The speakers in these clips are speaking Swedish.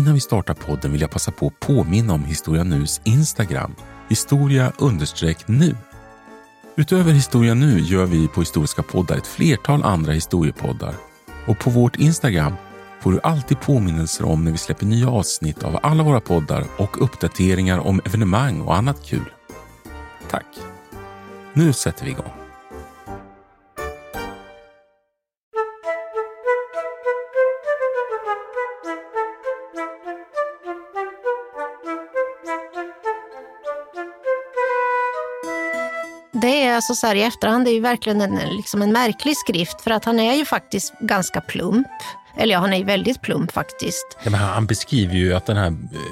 innan vi startar podden vill jag passa på att påminna om Historia Nus Instagram, historia_nu. Utöver Historia Nu gör vi på Historiska poddar ett flertal andra historiepoddar. Och på vårt Instagram får du alltid påminnelser om när vi släpper nya avsnitt av alla våra poddar och uppdateringar om evenemang och annat kul. Tack! Nu sätter vi igång. Det är alltså så här i efterhand, det är ju verkligen en märklig skrift, för att han är ju faktiskt ganska plump. Eller ja, han är ju väldigt plump faktiskt. Ja, men han beskriver ju att den här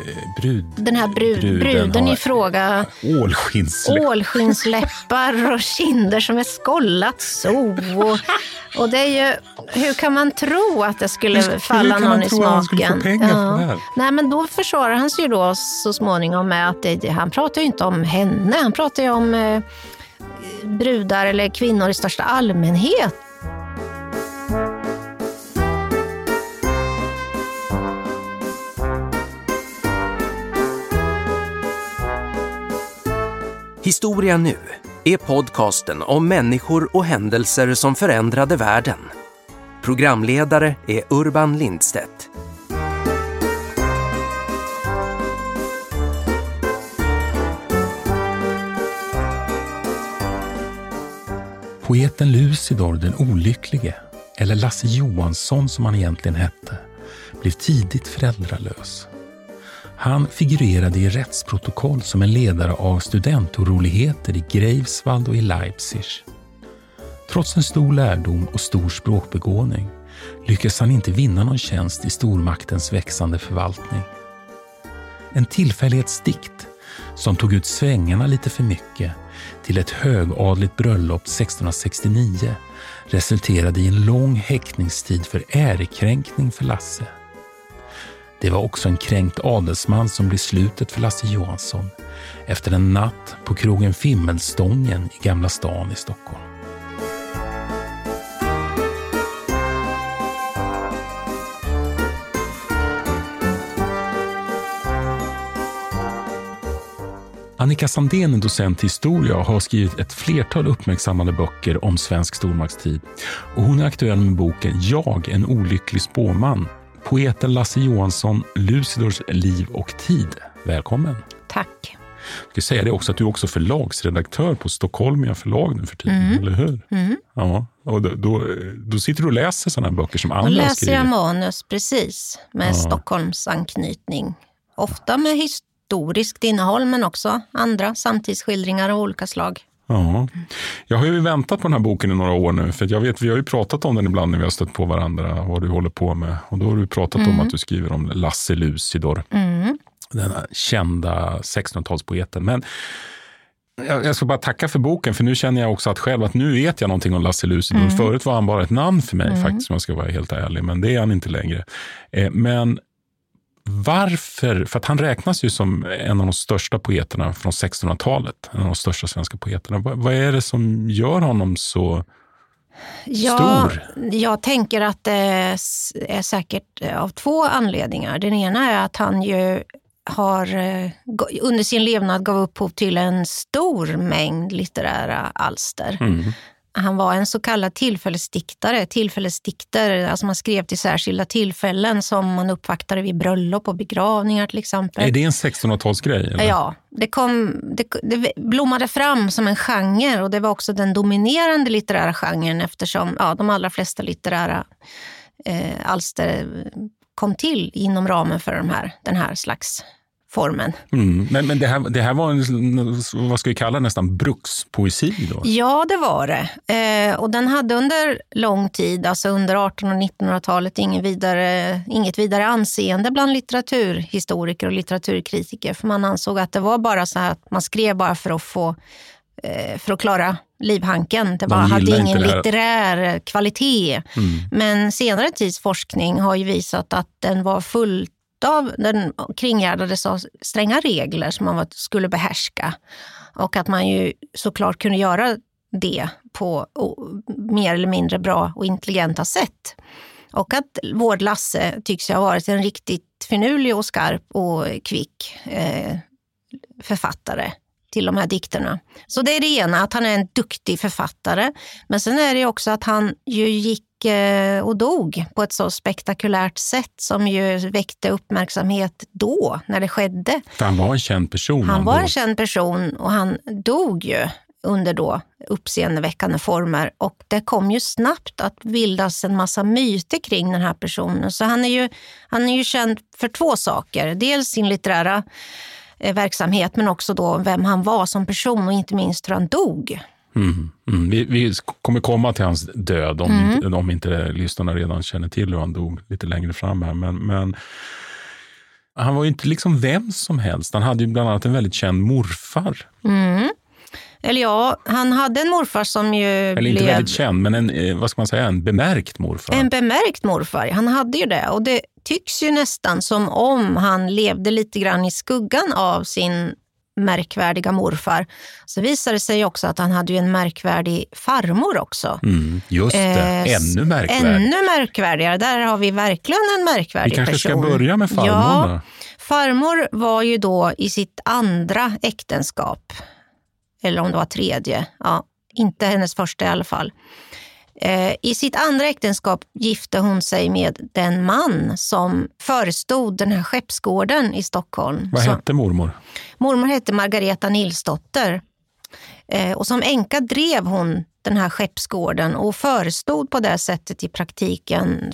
bruden i fråga ålskinnsläppar och kinder som är skollat så. Och det är ju, hur kan man tro att det skulle falla någon i smaken? Han skulle få pengar för det här? Nej, men då försvarar han sig ju då så småningom med att han pratar ju inte om henne, han pratar ju om brudar eller kvinnor i största allmänhet. Historia Nu är podcasten om människor och händelser som förändrade världen. Programledare är Urban Lindstedt. Poeten Lucidor den olycklige, eller Lasse Johansson som han egentligen hette, blev tidigt föräldralös. Han figurerade i rättsprotokoll som en ledare av studentoroligheter i Greifswald och i Leipzig. Trots en stor lärdom och stor språkbegåvning lyckades han inte vinna någon tjänst i stormaktens växande förvaltning. En tillfällighetsdikt som tog ut svängarna lite för mycket till ett högadligt bröllop 1669 resulterade i en lång häktningstid för ärekränkning för Lasse. Det var också en kränkt adelsman som blev slutet för Lasse Johansson efter en natt på krogen Fimmelstången i Gamla stan i Stockholm. Annika Sandén, en docent i historia, har skrivit ett flertal uppmärksammade böcker om svensk stormaktstid. Och hon är aktuell med boken Jag, en olycklig spåman. Poeten Lasse Johansson, Lucidors liv och tid. Välkommen. Tack. Jag ska säga det också att du är också förlagsredaktör på Stockholmia förlag nu för tiden, eller hur? Mm. Ja, och då sitter du och läser sådana här böcker som andra skriver. Då läser jag manus, precis, med Stockholms anknytning. Ofta med historiskt innehåll, men också andra samtidsskildringar av olika slag. Ja, jag har ju väntat på den här boken i några år nu, för jag vet, vi har ju pratat om den ibland när vi har stött på varandra, vad du håller på med. Och då har du pratat om att du skriver om Lasse Lucidor, den här kända 1600-talspoeten. Men jag ska bara tacka för boken, för nu känner jag också att nu vet jag någonting om Lasse Lucidor. Förut var han bara ett namn för mig faktiskt, om jag ska vara helt ärlig, men det är han inte längre. Men varför? För att han räknas ju som en av de största poeterna från 1600-talet. En av de största svenska poeterna. Vad är det som gör honom så stor? Jag tänker att det är säkert av två anledningar. Den ena är att han ju har under sin levnad gav upphov till en stor mängd litterära alster. Han var en så kallad tillfällesdiktare. Tillfällesdikter, alltså man skrev till särskilda tillfällen som man uppvaktade vid bröllop och begravningar till exempel. Är det en 1600-talsgrej? Eller? Ja, det blommade fram som en genre, och det var också den dominerande litterära genren, eftersom de allra flesta litterära alster kom till inom ramen för den här slags formen. Men det här var en, vad ska vi kalla, nästan brukspoesi då? Ja, det var det. Och den hade under lång tid, alltså under 1800- och 1900-talet, inget vidare anseende bland litteraturhistoriker och litteraturkritiker. För man ansåg att det var bara så här att man skrev bara för att klara livhanken. Det bara hade ingen litterär kvalitet. Men senare tids forskning har ju visat att den var den kringgärdades av stränga regler som man skulle behärska, och att man ju såklart kunde göra det på mer eller mindre bra och intelligenta sätt. Och att vår Lasse tycks ha varit en riktigt finurlig och skarp och kvick författare till de här dikterna. Så det är det ena, att han är en duktig författare. Men sen är det också att han ju gick och dog på ett så spektakulärt sätt som ju väckte uppmärksamhet då, när det skedde. För han var en känd person. Han var en känd person och han dog ju under då uppseendeväckande former. Och det kom ju snabbt att bildas en massa myter kring den här personen. Så han är ju känd för två saker. Dels sin litterära verksamhet, men också då vem han var som person och inte minst hur han dog. Vi kommer komma till hans död om inte lyssnarna redan känner till hur han dog lite längre fram här. Men han var ju inte liksom vem som helst. Han hade ju bland annat en väldigt känd morfar. Eller ja, han hade en morfar som ju Eller inte väldigt känd, men en bemärkt morfar. En bemärkt morfar, han hade ju det. Och det tycks ju nästan som om han levde lite grann i skuggan av sin märkvärdiga morfar. Så visade det sig också att han hade ju en märkvärdig farmor också. Just det, ännu märkvärdigare. Där har vi verkligen en märkvärdig person. Vi kanske ska börja med farmor. Ja, farmor var ju då i sitt andra äktenskap. Eller om det var tredje. Ja, inte hennes första i alla fall. I sitt andra äktenskap gifte hon sig med den man som förestod den här skeppsgården i Stockholm. Vad hette mormor? Mormor hette Margareta Nilsdotter. Och som änka drev hon den här skeppsgården och förestod på det sättet i praktiken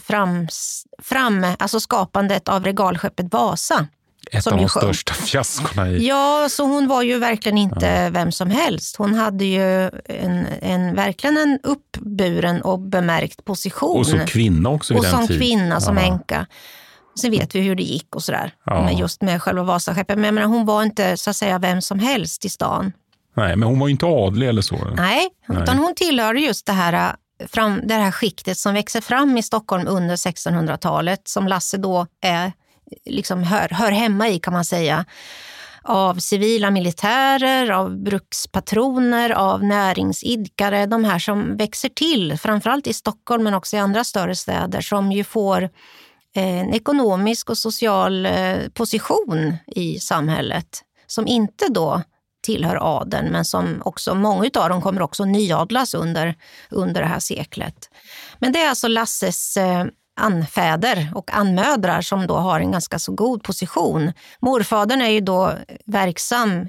alltså skapandet av regalskeppet Vasa. Ett av de största fiaskorna i... Ja, så hon var ju verkligen inte vem som helst. Hon hade ju verkligen en uppburen och bemärkt position. Och som kvinna också vid den tiden. Och som kvinna, som änka. Sen vet vi hur det gick och sådär. Men just med själva Vasaskeppet. Men hon var inte så att säga vem som helst i stan. Nej, men hon var ju inte adlig eller så. Nej, utan hon tillhörde just det här skiktet som växer fram i Stockholm under 1600-talet. Som Lasse då liksom hör hemma i, kan man säga, av civila militärer, av brukspatroner, av näringsidkare, de här som växer till, framförallt i Stockholm men också i andra större städer, som ju får en ekonomisk och social position i samhället, som inte då tillhör adeln, men som också, många av dem kommer också nyadlas under det här seklet. Men det är alltså Lasses anfäder och anmödrar som då har en ganska så god position. Morfadern är ju då verksam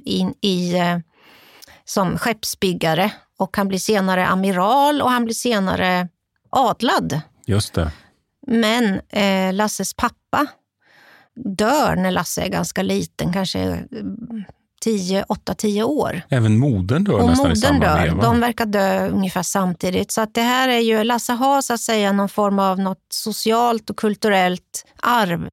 som skeppsbyggare och han blir senare amiral och han blir senare adlad. Just det. Men Lasses pappa dör när Lasse är ganska liten, kanske 8-10 år. Även modern dör nästan i samma veva. De verkar dö ungefär samtidigt. Så att det här är ju, Lasse har så att säga någon form av något socialt och kulturellt arv.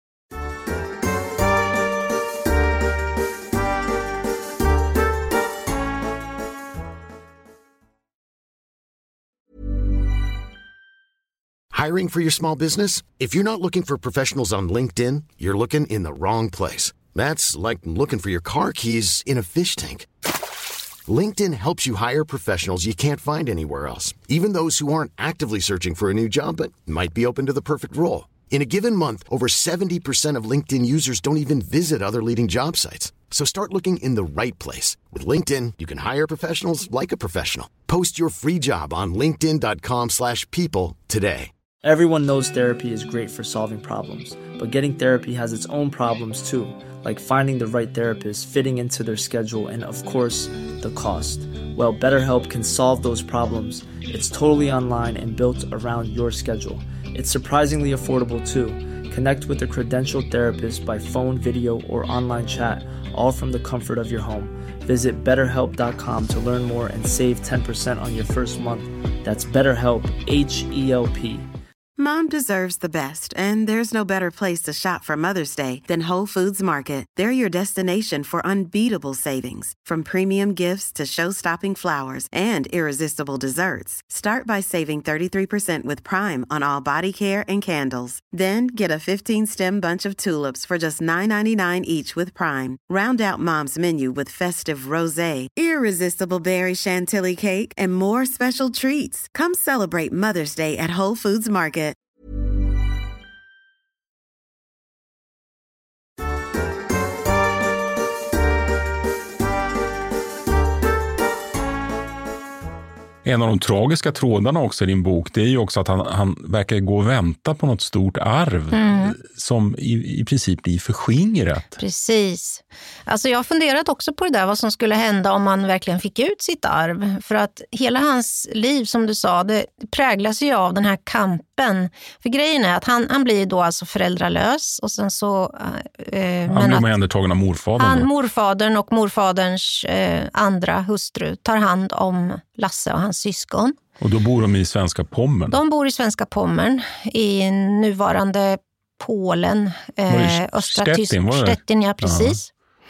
Hiring for your small business? If you're not looking for professionals on LinkedIn, you're looking in the wrong place. That's like looking for your car keys in a fish tank. LinkedIn helps you hire professionals you can't find anywhere else, even those who aren't actively searching for a new job but might be open to the perfect role. In a given month, over 70% of LinkedIn users don't even visit other leading job sites. So start looking in the right place. With LinkedIn, you can hire professionals like a professional. Post your free job on linkedin.com/people today. Everyone knows therapy is great for solving problems, but getting therapy has its own problems too, like finding the right therapist, fitting into their schedule, and of course, the cost. Well, BetterHelp can solve those problems. It's totally online and built around your schedule. It's surprisingly affordable too. Connect with a credentialed therapist by phone, video, or online chat, all from the comfort of your home. Visit BetterHelp.com to learn more and save 10% on your first month. That's BetterHelp, H-E-L-P. Mom deserves the best, and there's no better place to shop for Mother's Day than Whole Foods Market. They're your destination for unbeatable savings, from premium gifts to show-stopping flowers and irresistible desserts. Start by saving 33% with Prime on all body care and candles. Then get a 15-stem bunch of tulips for just $9.99 each with Prime. Round out Mom's menu with festive rosé, irresistible berry chantilly cake, and more special treats. Come celebrate Mother's Day at Whole Foods Market. En av de tragiska trådarna också i din bok, det är ju också att han verkar gå och vänta på något stort arv som i princip blir förskingrat. Precis. Alltså jag har funderat också på det där, vad som skulle hända om han verkligen fick ut sitt arv. För att hela hans liv, som du sa, det präglas ju av den här kampen. För grejen är att han blir då alltså föräldralös och sen så... han blir omhändertagen av morfadern. Morfadern och morfaderns andra hustru tar hand om Lasse och hans syskon. Och då bor de i svenska Pommern? De bor i svenska Pommern, i nuvarande Polen, östra Stettin, ja precis.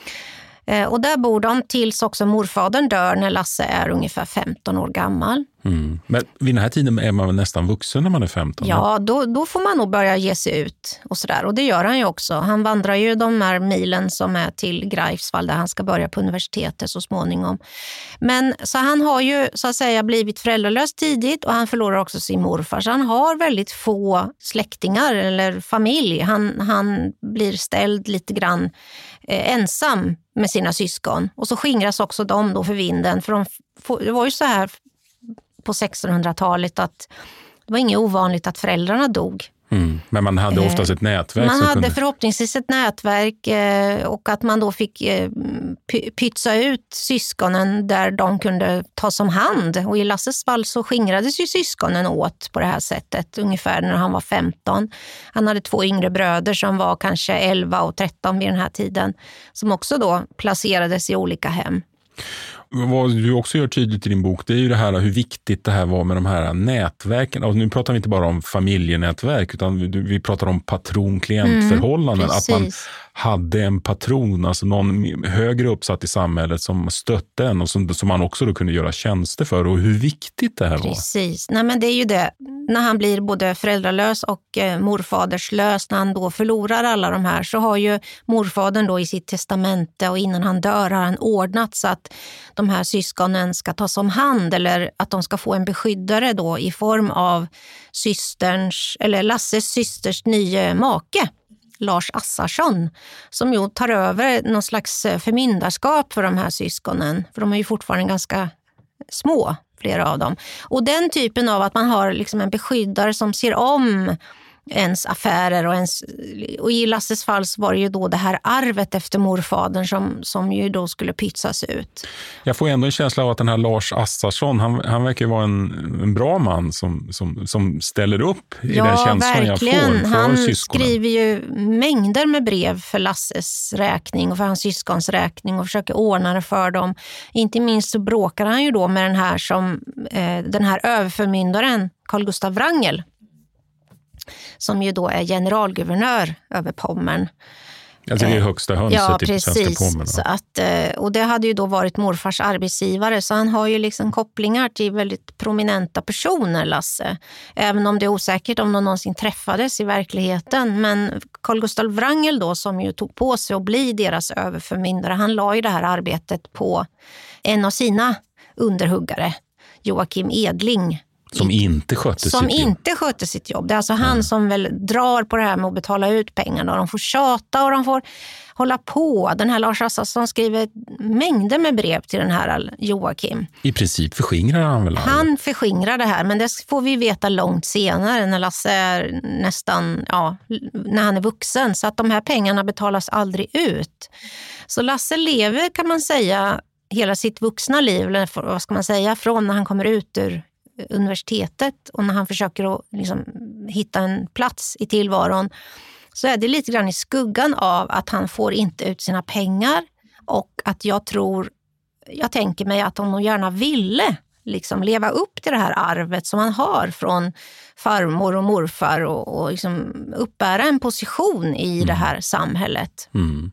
Och där bor de tills också morfadern dör när Lasse är ungefär 15 år gammal. Men vid den här tiden är man nästan vuxen när man är 15? Ja, då får man nog börja ge sig ut och sådär. Och det gör han ju också. Han vandrar ju de här milen som är till Greifswald där han ska börja på universitetet så småningom. Men så han har ju så att säga blivit föräldralös tidigt och han förlorar också sin morfar. Så han har väldigt få släktingar eller familj. Han blir ställd lite grann ensam med sina syskon. Och så skingras också de då för vinden. För det var ju så här på 1600-talet att det var inget ovanligt att föräldrarna dog. Men man hade oftast ett nätverk. Man hade förhoppningsvis ett nätverk och att man då fick pytsa ut syskonen där de kunde tas om hand. Och i Lasses fall så skingrades ju syskonen åt på det här sättet ungefär när han var 15. Han hade 2 yngre bröder som var kanske 11 och 13 vid den här tiden som också då placerades i olika hem. Vad du också gör tydligt i din bok, det är ju det här hur viktigt det här var med de här nätverken. Och nu pratar vi inte bara om familjenätverk utan vi pratar om patron-klientförhållanden. Att man hade en patron, alltså någon högre uppsatt i samhället som stötte en och som man också då kunde göra tjänster för. Och hur viktigt det här var. Precis. Nej, men det är ju det. När han blir både föräldralös och morfaderslös, när han då förlorar alla de här, så har ju morfadern då i sitt testamente och innan han dör har han ordnat så att de här syskonen ska tas om hand eller att de ska få en beskyddare då i form av Lasses systers nya make. Lars Assarsson, som ju tar över någon slags förmyndarskap för de här syskonen. För de är ju fortfarande ganska små, flera av dem. Och den typen av att man har liksom en beskyddare som ser om ens affärer och i Lasses fall så var det ju då det här arvet efter morfadern som ju då skulle pytsas ut. Jag får ändå en känsla av att den här Lars Assarsson, han verkar ju vara en bra man som ställer upp i den känslan verkligen. Jag får för han syskonen. Skriver ju mängder med brev för Lasses räkning och för hans syskons räkning och försöker ordna det för dem. Inte minst så bråkar han ju då med den här överförmyndaren Carl Gustav Wrangel, som ju då är generalguvernör över Pommern. Alltså det är högsta hönset i precis. Pommern. Så att, och det hade ju då varit morfars arbetsgivare, så han har ju liksom kopplingar till väldigt prominenta personer, Lasse. Även om det är osäkert om de någonsin träffades i verkligheten. Men Carl Gustav Wrangel då, som ju tog på sig att bli deras överförmyndare, han la ju det här arbetet på en av sina underhuggare, Joakim Edling. Som inte skötte sitt jobb. Det är alltså han som väl drar på det här med att betala ut pengarna. Och de får tjata och de får hålla på. Den här Lars Assarsson skriver mängder med brev till den här Joakim. I princip förskingrar han väl? Han förskingrar det här, men det får vi veta långt senare när Lasse är nästan, när han är vuxen. Så att de här pengarna betalas aldrig ut. Så Lasse lever, kan man säga, hela sitt vuxna liv, eller vad ska man säga, från när han kommer ut ur universitetet och när han försöker att liksom hitta en plats i tillvaron, så är det lite grann i skuggan av att han får inte ut sina pengar och att jag tänker mig att de gärna ville liksom leva upp till det här arvet som han har från farmor och morfar och liksom uppbära en position i det här samhället.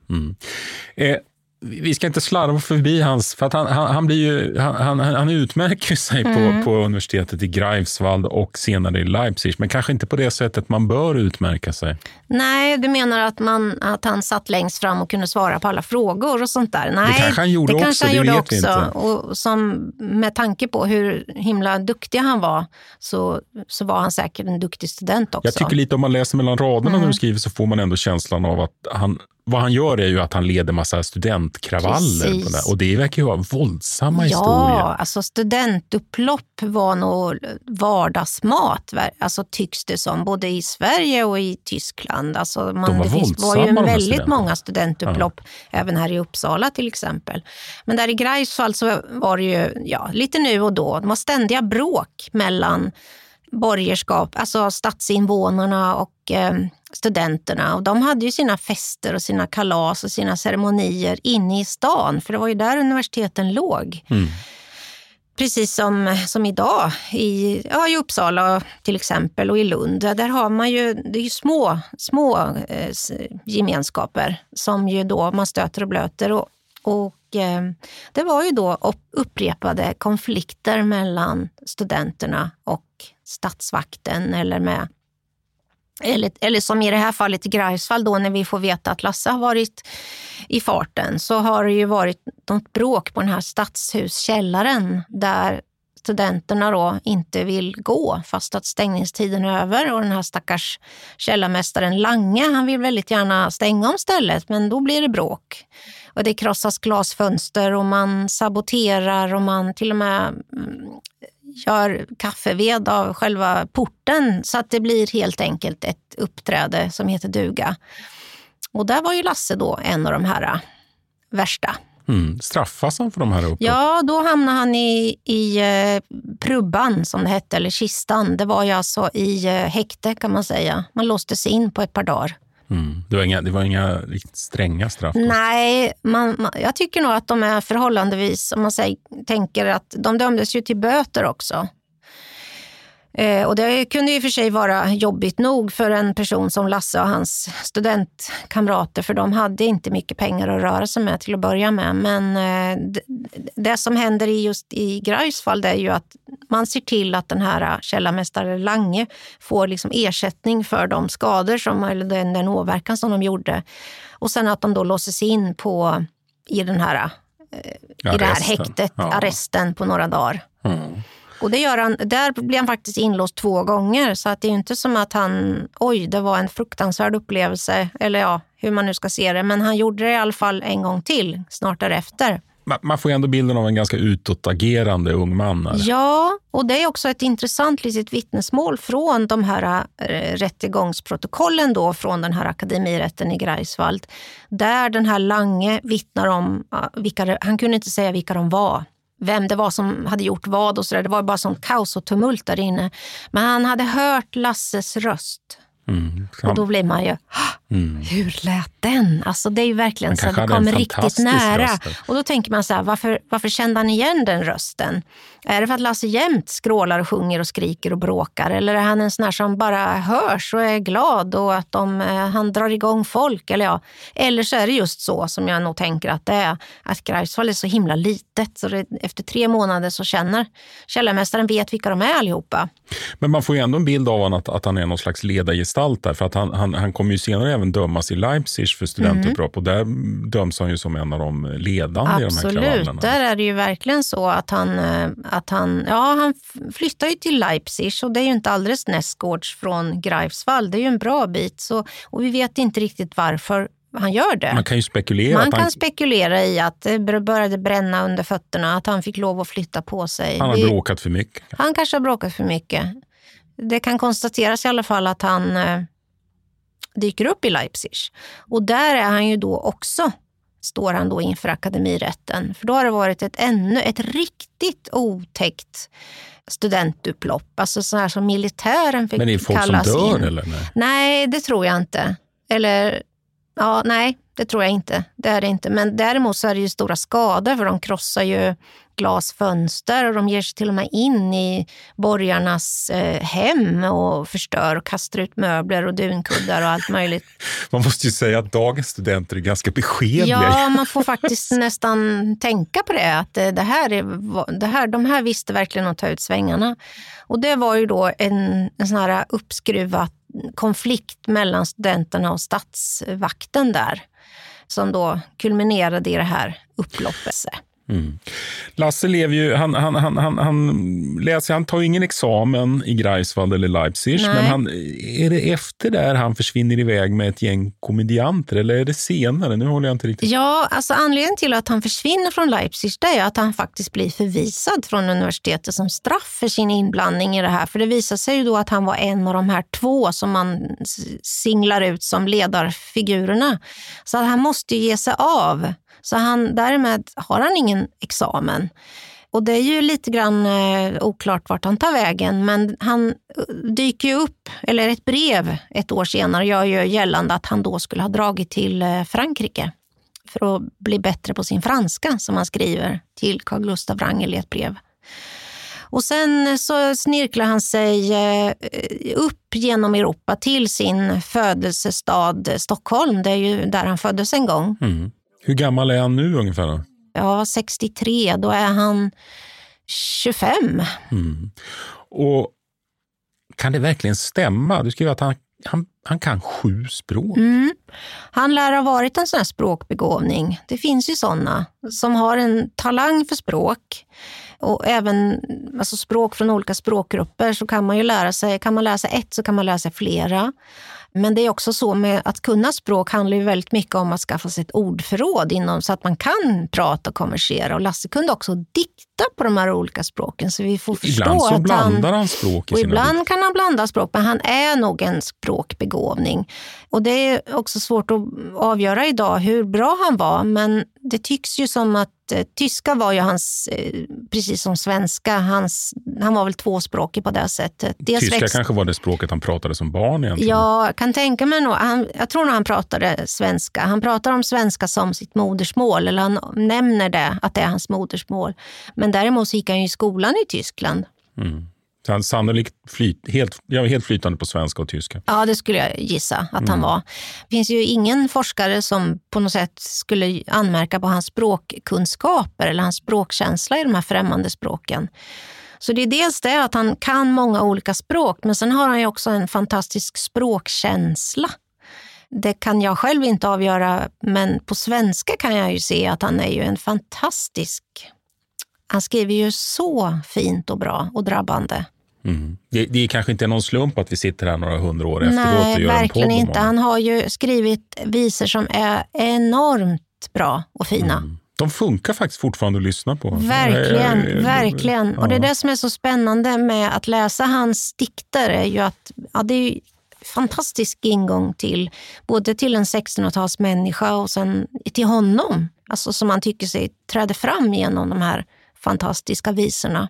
Vi ska inte slarva förbi hans, för att han utmärker sig på universitetet i Greifswald och senare i Leipzig, men kanske inte på det sättet man bör utmärka sig. Nej, du menar att han satt längst fram och kunde svara på alla frågor och sånt där? Nej, det kanske han gjorde också, det vet vi inte. Och som, med tanke på hur himla duktig han var, så var han säkert en duktig student också. Jag tycker lite, om man läser mellan raderna när du skriver, så får man ändå känslan av att han vad han gör är ju att han leder massa studentkravaller på det. Och det verkar ju vara våldsamma historier. Ja, alltså studentupplopp var nog vardagsmat. Alltså tycks det som, både i Sverige och i Tyskland. Alltså det var ju väldigt många studentupplopp, även här i Uppsala till exempel. Men där i Greifswald så var det ju lite nu och då. Det var ständiga bråk mellan borgerskap, alltså stadsinvånarna och studenterna. Och de hade ju sina fester och sina kalas och sina ceremonier inne i stan. För det var ju där universiteten låg. Mm. Precis som idag i Uppsala till exempel och i Lund. Där har man ju, det är ju små gemenskaper som ju då man stöter och blöter. Och det var ju då upprepade konflikter mellan studenterna och stadsvakten eller som i det här fallet i Greifswald då, när vi får veta att Lasse har varit i farten, så har det ju varit något bråk på den här stadshuskällaren där studenterna då inte vill gå fast att stängningstiden är över, och den här stackars källarmästaren Lange, han vill väldigt gärna stänga om stället, men då blir det bråk. Och det krossas glasfönster och man saboterar och man till och med gör kaffeved av själva porten, så att det blir helt enkelt ett uppträde som heter duga. Och där var ju Lasse då en av de här värsta. Straffas han för de här upploppen? Ja, då hamnade han i prubban som det hette, eller kistan. Det var ju alltså i häkte kan man säga. Man låstes in på ett par dagar. Det var inga riktigt stränga straff? Nej, jag tycker nog att de är förhållandevis, om man tänker att de dömdes ju till böter också. Och det kunde ju för sig vara jobbigt nog för en person som Lasse och hans studentkamrater, för de hade inte mycket pengar att röra sig med till att börja med. Men det som händer just i Greifswald är ju att man ser till att den här källarmästare Lange får liksom ersättning för de skador eller den åverkan som de gjorde. Och sen att de då låses in i det här häktet, arresten på några dagar. Och det gör han, där blir han faktiskt inlåst 2 gånger, så att det är inte som att det var en fruktansvärd upplevelse, eller hur man nu ska se det, men han gjorde det i alla fall en gång till, snart därefter. Man får ju ändå bilden av en ganska utåtagerande ung man. Eller? Ja, och det är också ett intressant litet vittnesmål från de här rättegångsprotokollen då, från den här akademirätten i Greifswald, där den här Lange vittnar om, han kunde inte säga vilka de var, vem det var som hade gjort vad och sådär. Det var bara sån kaos och tumult där inne. Men han hade hört Lasses röst. Och då blir man ju, hur lät den? Alltså det är ju verkligen så att det kommer riktigt nära. Och då tänker man så här, varför kände han igen den rösten? Är det för att Lasse jämt skrålar och sjunger och skriker och bråkar? Eller är han en sån här som bara hörs och är glad och att han drar igång folk? Eller så är det just så som jag nog tänker att det är, att Greifswald är så himla litet. Så efter 3 månader så källarmästaren vet vilka de är allihopa. Men man får ju ändå en bild av honom att han är någon slags ledargestalt där. För att han kommer ju senare även dömas i Leipzig för studentupprop. Och där döms han ju som en av de ledande i de här kravallerna. Absolut, där är det ju verkligen så att han flyttar ju till Leipzig, och det är ju inte alldeles nästgårds från Greifswald. Det är ju en bra bit, och vi vet inte riktigt varför han gör det. Man kan ju spekulera. Spekulera i att det började bränna under fötterna, att han fick lov att flytta på sig. Han har bråkat för mycket. Han kanske har bråkat för mycket. Det kan konstateras i alla fall att han dyker upp i Leipzig. Och där är han ju då också, står han då inför akademirätten. För då har det varit ett riktigt otäckt studentupplopp. Alltså så här som militären fick kallas in. Men det är folk som dör eller? Nej, det tror jag inte. Nej, det tror jag inte. Det är det inte. Men däremot så är det ju stora skador, för de krossar ju glasfönster och de ger sig till och med in i borgarnas hem och förstör och kastar ut möbler och dunkuddar och allt möjligt. Man måste ju säga att dagens studenter är ganska beskedliga. Ja, man får faktiskt nästan tänka på det. Att de här visste verkligen att ta ut svängarna. Och det var ju då en sån här uppskruvad konflikt mellan studenterna och stadsvakten där, som då kulminerade i det här upploppet. Mm. Lasse lever ju, han tar ju ingen examen i Greifswald eller Leipzig. Nej. Men är det efter där han försvinner iväg med ett gäng komedianter eller är det senare? Nu håller jag inte riktigt. Ja, alltså anledningen till att han försvinner från Leipzig det är att han faktiskt blir förvisad från universitetet som straff för sin inblandning i det här. För det visar sig ju då att han var en av de här 2 som man singlar ut som ledarfigurerna. Så att han måste ju ge sig av. Så därmed har han ingen examen. Och det är ju lite grann oklart vart han tar vägen. Men han dyker ju upp, eller ett brev ett år senare gör ju gällande att han då skulle ha dragit till Frankrike. För att bli bättre på sin franska som han skriver till Carl Gustav Wrangel i ett brev. Och sen så snirklar han sig upp genom Europa till sin födelsestad Stockholm. Det är ju där han föddes en gång. Mm. Hur gammal är han nu ungefär då? Ja, 63. Då är han 25. Mm. Och kan det verkligen stämma? Du skriver att han kan 7 språk. Mm. Han lär ha varit en sån här språkbegåvning. Det finns ju sådana som har en talang för språk. Och även alltså språk från olika språkgrupper så kan man ju lära sig. Kan man lära sig ett så kan man lära sig flera. Men det är också så med att kunna språk handlar ju väldigt mycket om att skaffa sig ett ordförråd inom så att man kan prata och konversera. Och Lasse kunde också dikta på de här olika språken så vi får förstå ibland så att blandar han språk i och sina ibland dikt. kan han blanda språk, men han är nog en språkbegåvning. Och det är också svårt att avgöra idag hur bra han var, men det tycks ju som att tyska var ju hans, precis som svenska, han var väl tvåspråkig på det sättet. Tyska kanske var det språket han pratade som barn egentligen. Ja, jag kan tänka mig nog, jag tror nog han pratade svenska. Han pratar om svenska som sitt modersmål, eller han nämner det, att det är hans modersmål. Men däremot så gick han ju i skolan i Tyskland. Mm. Så han sannolikt helt flytande på svenska och tyska. Ja, det skulle jag gissa att han var. Det finns ju ingen forskare som på något sätt skulle anmärka på hans språkkunskaper eller hans språkkänsla i de här främmande språken. Så det är dels det att han kan många olika språk, men sen har han ju också en fantastisk språkkänsla. Det kan jag själv inte avgöra, men på svenska kan jag ju se att han är ju en fantastisk... Han skriver ju så fint och bra och drabbande. Mm. Det är kanske inte någon slump att vi sitter här några 100 år efteråt och gör en podd. Nej, verkligen inte. Han har ju skrivit visor som är enormt bra och fina. Mm. De funkar faktiskt fortfarande att lyssna på. Verkligen, verkligen. Och det är det som är så spännande med att läsa hans dikter är ju att det är ju fantastisk ingång till både till en 1600-talsmänniska och sen till honom. Alltså som man tycker sig träder fram genom de här fantastiska visorna.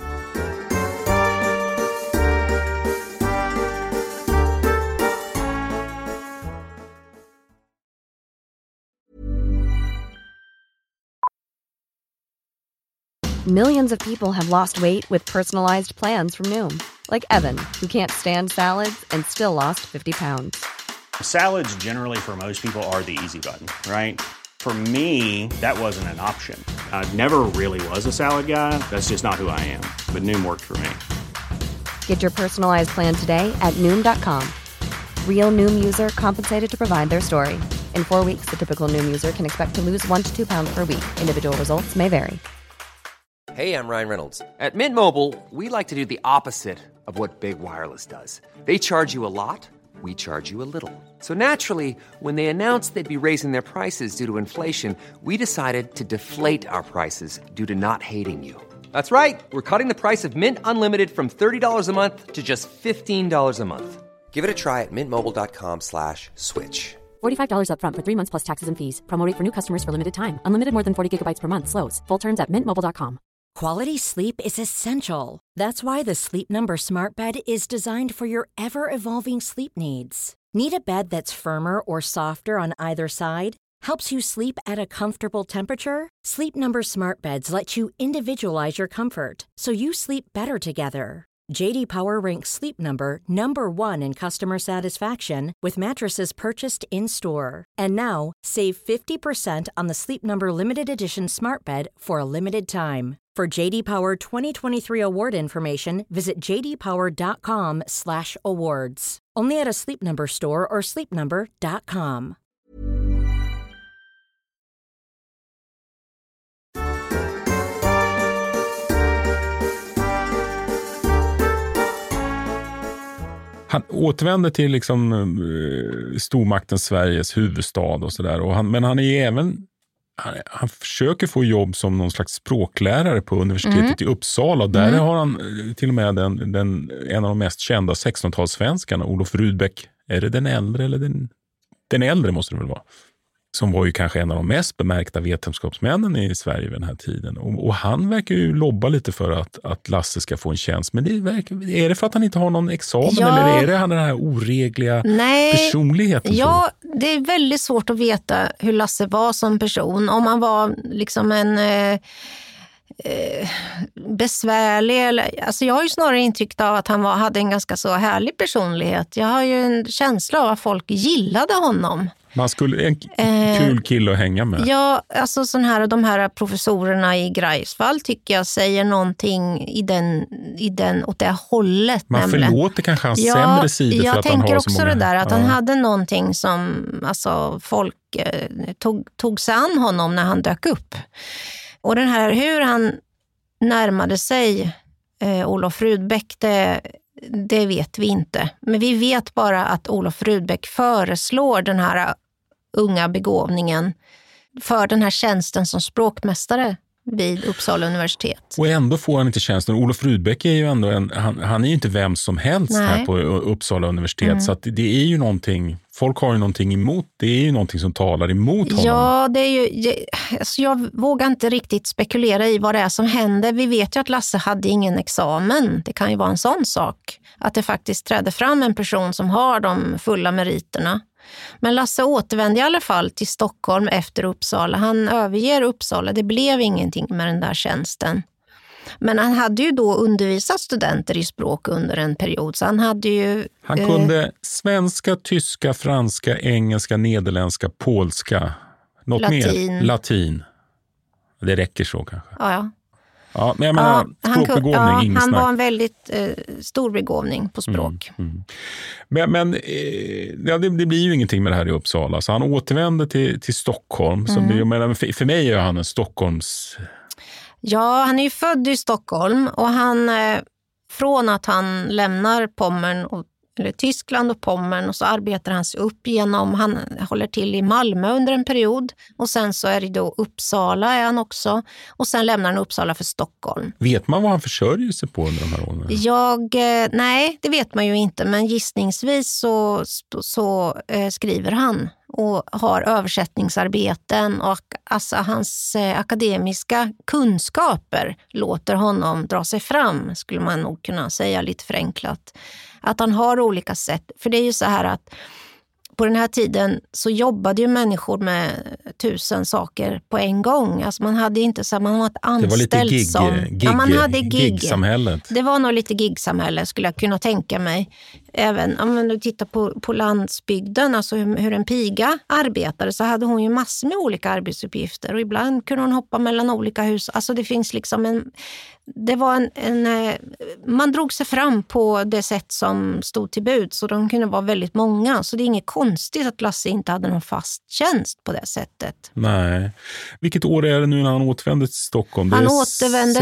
Millions of people have lost weight with personalized plans from Noom. Like Evan, who can't stand salads and still lost 50 pounds. Salads generally for most people are the easy button, right? For me, that wasn't an option. I never really was a salad guy. That's just not who I am. But Noom worked for me. Get your personalized plan today at Noom.com. Real Noom user compensated to provide their story. In 4 weeks, the typical Noom user can expect to lose 1 to 2 pounds per week. Individual results may vary. Hey, I'm Ryan Reynolds. At Mint Mobile, we like to do the opposite of what Big Wireless does. They charge you a lot. We charge you a little. So naturally, when they announced they'd be raising their prices due to inflation, we decided to deflate our prices due to not hating you. That's right. We're cutting the price of Mint Unlimited from $30 a month to just $15 a month. Give it a try at mintmobile.com/switch. $45 up front for 3 months plus taxes and fees. Promo rate for new customers for limited time. Unlimited more than 40 gigabytes per month slows. Full terms at mintmobile.com. Quality sleep is essential. That's why the Sleep Number Smart Bed is designed for your ever-evolving sleep needs. Need a bed that's firmer or softer on either side? Helps you sleep at a comfortable temperature? Sleep Number Smart Beds let you individualize your comfort, so you sleep better together. JD Power ranks Sleep Number #1 in customer satisfaction with mattresses purchased in-store. And now, save 50% on the Sleep Number Limited Edition Smart Bed for a limited time. For JD Power 2023 award information, visit jdpower.com/awards. Only at a Sleep Number store or sleepnumber.com. Han återvänder till liksom stormakten Sveriges huvudstad och sådär. Men han är även... Han försöker få jobb som någon slags språklärare på universitetet i Uppsala. Där har han till och med en av de mest kända 1600-talssvenskarna, Olof Rudbeck. Är det den äldre eller den äldre måste det väl vara? Som var ju kanske en av de mest bemärkta vetenskapsmännen i Sverige vid den här tiden. Och han verkar ju lobba lite för att Lasse ska få en tjänst. Men är det för att han inte har någon examen eller är det han den här oregliga personligheten? Ja, det är väldigt svårt att veta hur Lasse var som person. Om han var liksom en besvärlig eller... Alltså jag har ju snarare intryckt av att han hade en ganska så härlig personlighet. Jag har ju en känsla av att folk gillade honom. Man skulle en kul kille att hänga med. Ja, alltså de här professorerna i Greifswald tycker jag säger någonting åt det hållet. Man förlåter kanske hans sämre sidor för att han har så många... Jag tänker också det där, att han hade någonting som alltså, folk tog sig an honom när han dök upp. Och den här, hur han närmade sig Olof Rudbeck, det vet vi inte. Men vi vet bara att Olof Rudbeck föreslår den här unga begåvningen för den här tjänsten som språkmästare vid Uppsala universitet. Och ändå får han inte tjänsten. Olof Rudbeck är ju ändå han är ju inte vem som helst här på Uppsala universitet. Så att det är ju någonting, folk har ju någonting emot, det är ju någonting som talar emot honom. Ja, det är ju, alltså jag vågar inte riktigt spekulera i vad det är som händer. Vi vet ju att Lasse hade ingen examen. Det kan ju vara en sån sak. Att det faktiskt trädde fram en person som har de fulla meriterna. Men Lasse återvände i alla fall till Stockholm efter Uppsala. Han överger Uppsala. Det blev ingenting med den där tjänsten. Men han hade ju då undervisat studenter i språk under en period. Så han hade ju... Han kunde svenska, tyska, franska, engelska, nederländska, polska. Något mer? Latin. Det räcker så kanske. Ja. Ja, men jag menar, språkbegåvning, han var en väldigt stor begåvning på språk. Men det blir ju ingenting med det här i Uppsala. Så han återvände till Stockholm. Så för mig är han en Stockholms... Ja, han är ju född i Stockholm och från att han lämnar Pommern eller Tyskland och Pommern och så arbetar han sig upp han håller till i Malmö under en period och sen så är det då Uppsala är han också och sen lämnar han Uppsala för Stockholm. Vet man vad han försörjer sig på under de här åren? Nej, det vet man ju inte, men gissningsvis så skriver han och har översättningsarbeten och alltså hans akademiska kunskaper låter honom dra sig fram, skulle man nog kunna säga lite förenklat. Att han har olika sätt, för det är ju så här att på den här tiden så jobbade ju människor med 1000 saker på en gång. Alltså man hade inte så man var ett anställd. Det var lite gig-samhället. Det var nog lite gig-samhälle skulle jag kunna tänka mig. Även om du tittar på landsbygden, alltså hur en piga arbetade, så hade hon ju massor med olika arbetsuppgifter och ibland kunde hon hoppa mellan olika hus. Alltså det finns liksom man drog sig fram på det sätt som stod till bud, så de kunde vara väldigt många. Så det är inget konstigt att Lasse inte hade någon fast tjänst på det sättet. Nej. Vilket år är det nu när han återvände till Stockholm? Han återvände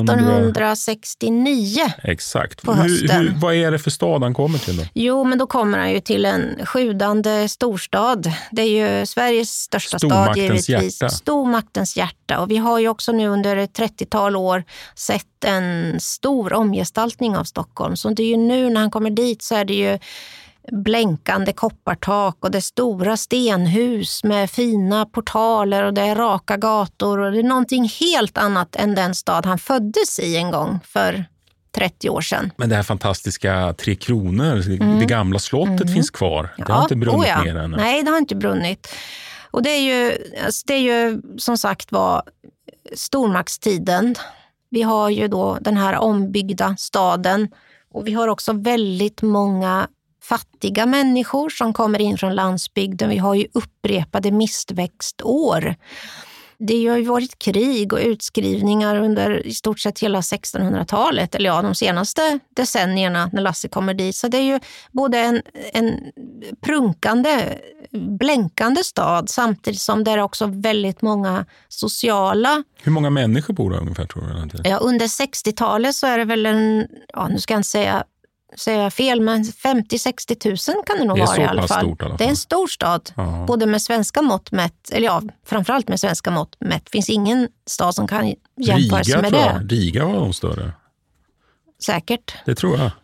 1669. Exakt. På hösten. Vad är det för stad han kommer till då? Jo, men då kommer han ju till en sjudande storstad. Det är ju Sveriges största stad givetvis. Stormaktens hjärta. Och vi har ju också nu under ett 30-tal år sett en stor omgestaltning av Stockholm. Så det är ju nu när han kommer dit så är det ju blänkande koppartak och det är stora stenhus med fina portaler och det är raka gator och det är någonting helt annat än den stad han föddes i en gång för 30 år sedan. Men det här fantastiska 3 Kronor, det gamla slottet finns kvar. Det har inte brunnit mer än. Nej, det har inte brunnit. Och det är ju som sagt var stormaktstiden. Vi har ju då den här ombyggda staden och vi har också väldigt många fattiga människor som kommer in från landsbygden. Vi har ju upprepade mistväxtår. Det har ju varit krig och utskrivningar under i stort sett hela 1600-talet. Eller de senaste decennierna när Lasse kommer dit. Så det är ju både en prunkande, blänkande stad samtidigt som det är också väldigt många sociala... Hur många människor bor där ungefär tror du? Ja, under 60-talet så är det väl nu ska jag inte säga säger jag fel, men 50-60 000 kan det nog vara i alla fall. Stort, i alla fall. Det är en stor stad, både med svenska mått mätt, eller ja, framförallt med svenska mått mätt. Det finns ingen stad som kan jämföra sig med det. Riga var de större. Säkert. Det tror jag.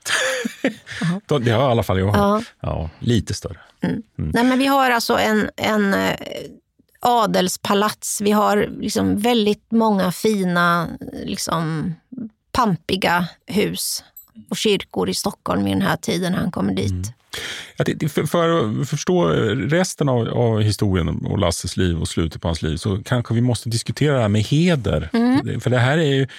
Det har i alla fall jag. Ja, lite större. Nej, men vi har alltså en adelspalats. Vi har liksom väldigt många fina, liksom pampiga hus och kyrkor i Stockholm vid den här tiden när han kommer dit. För att förstå resten av historien och Lasses liv och slutet på hans liv så kanske vi måste diskutera det här med heder. För det här är ju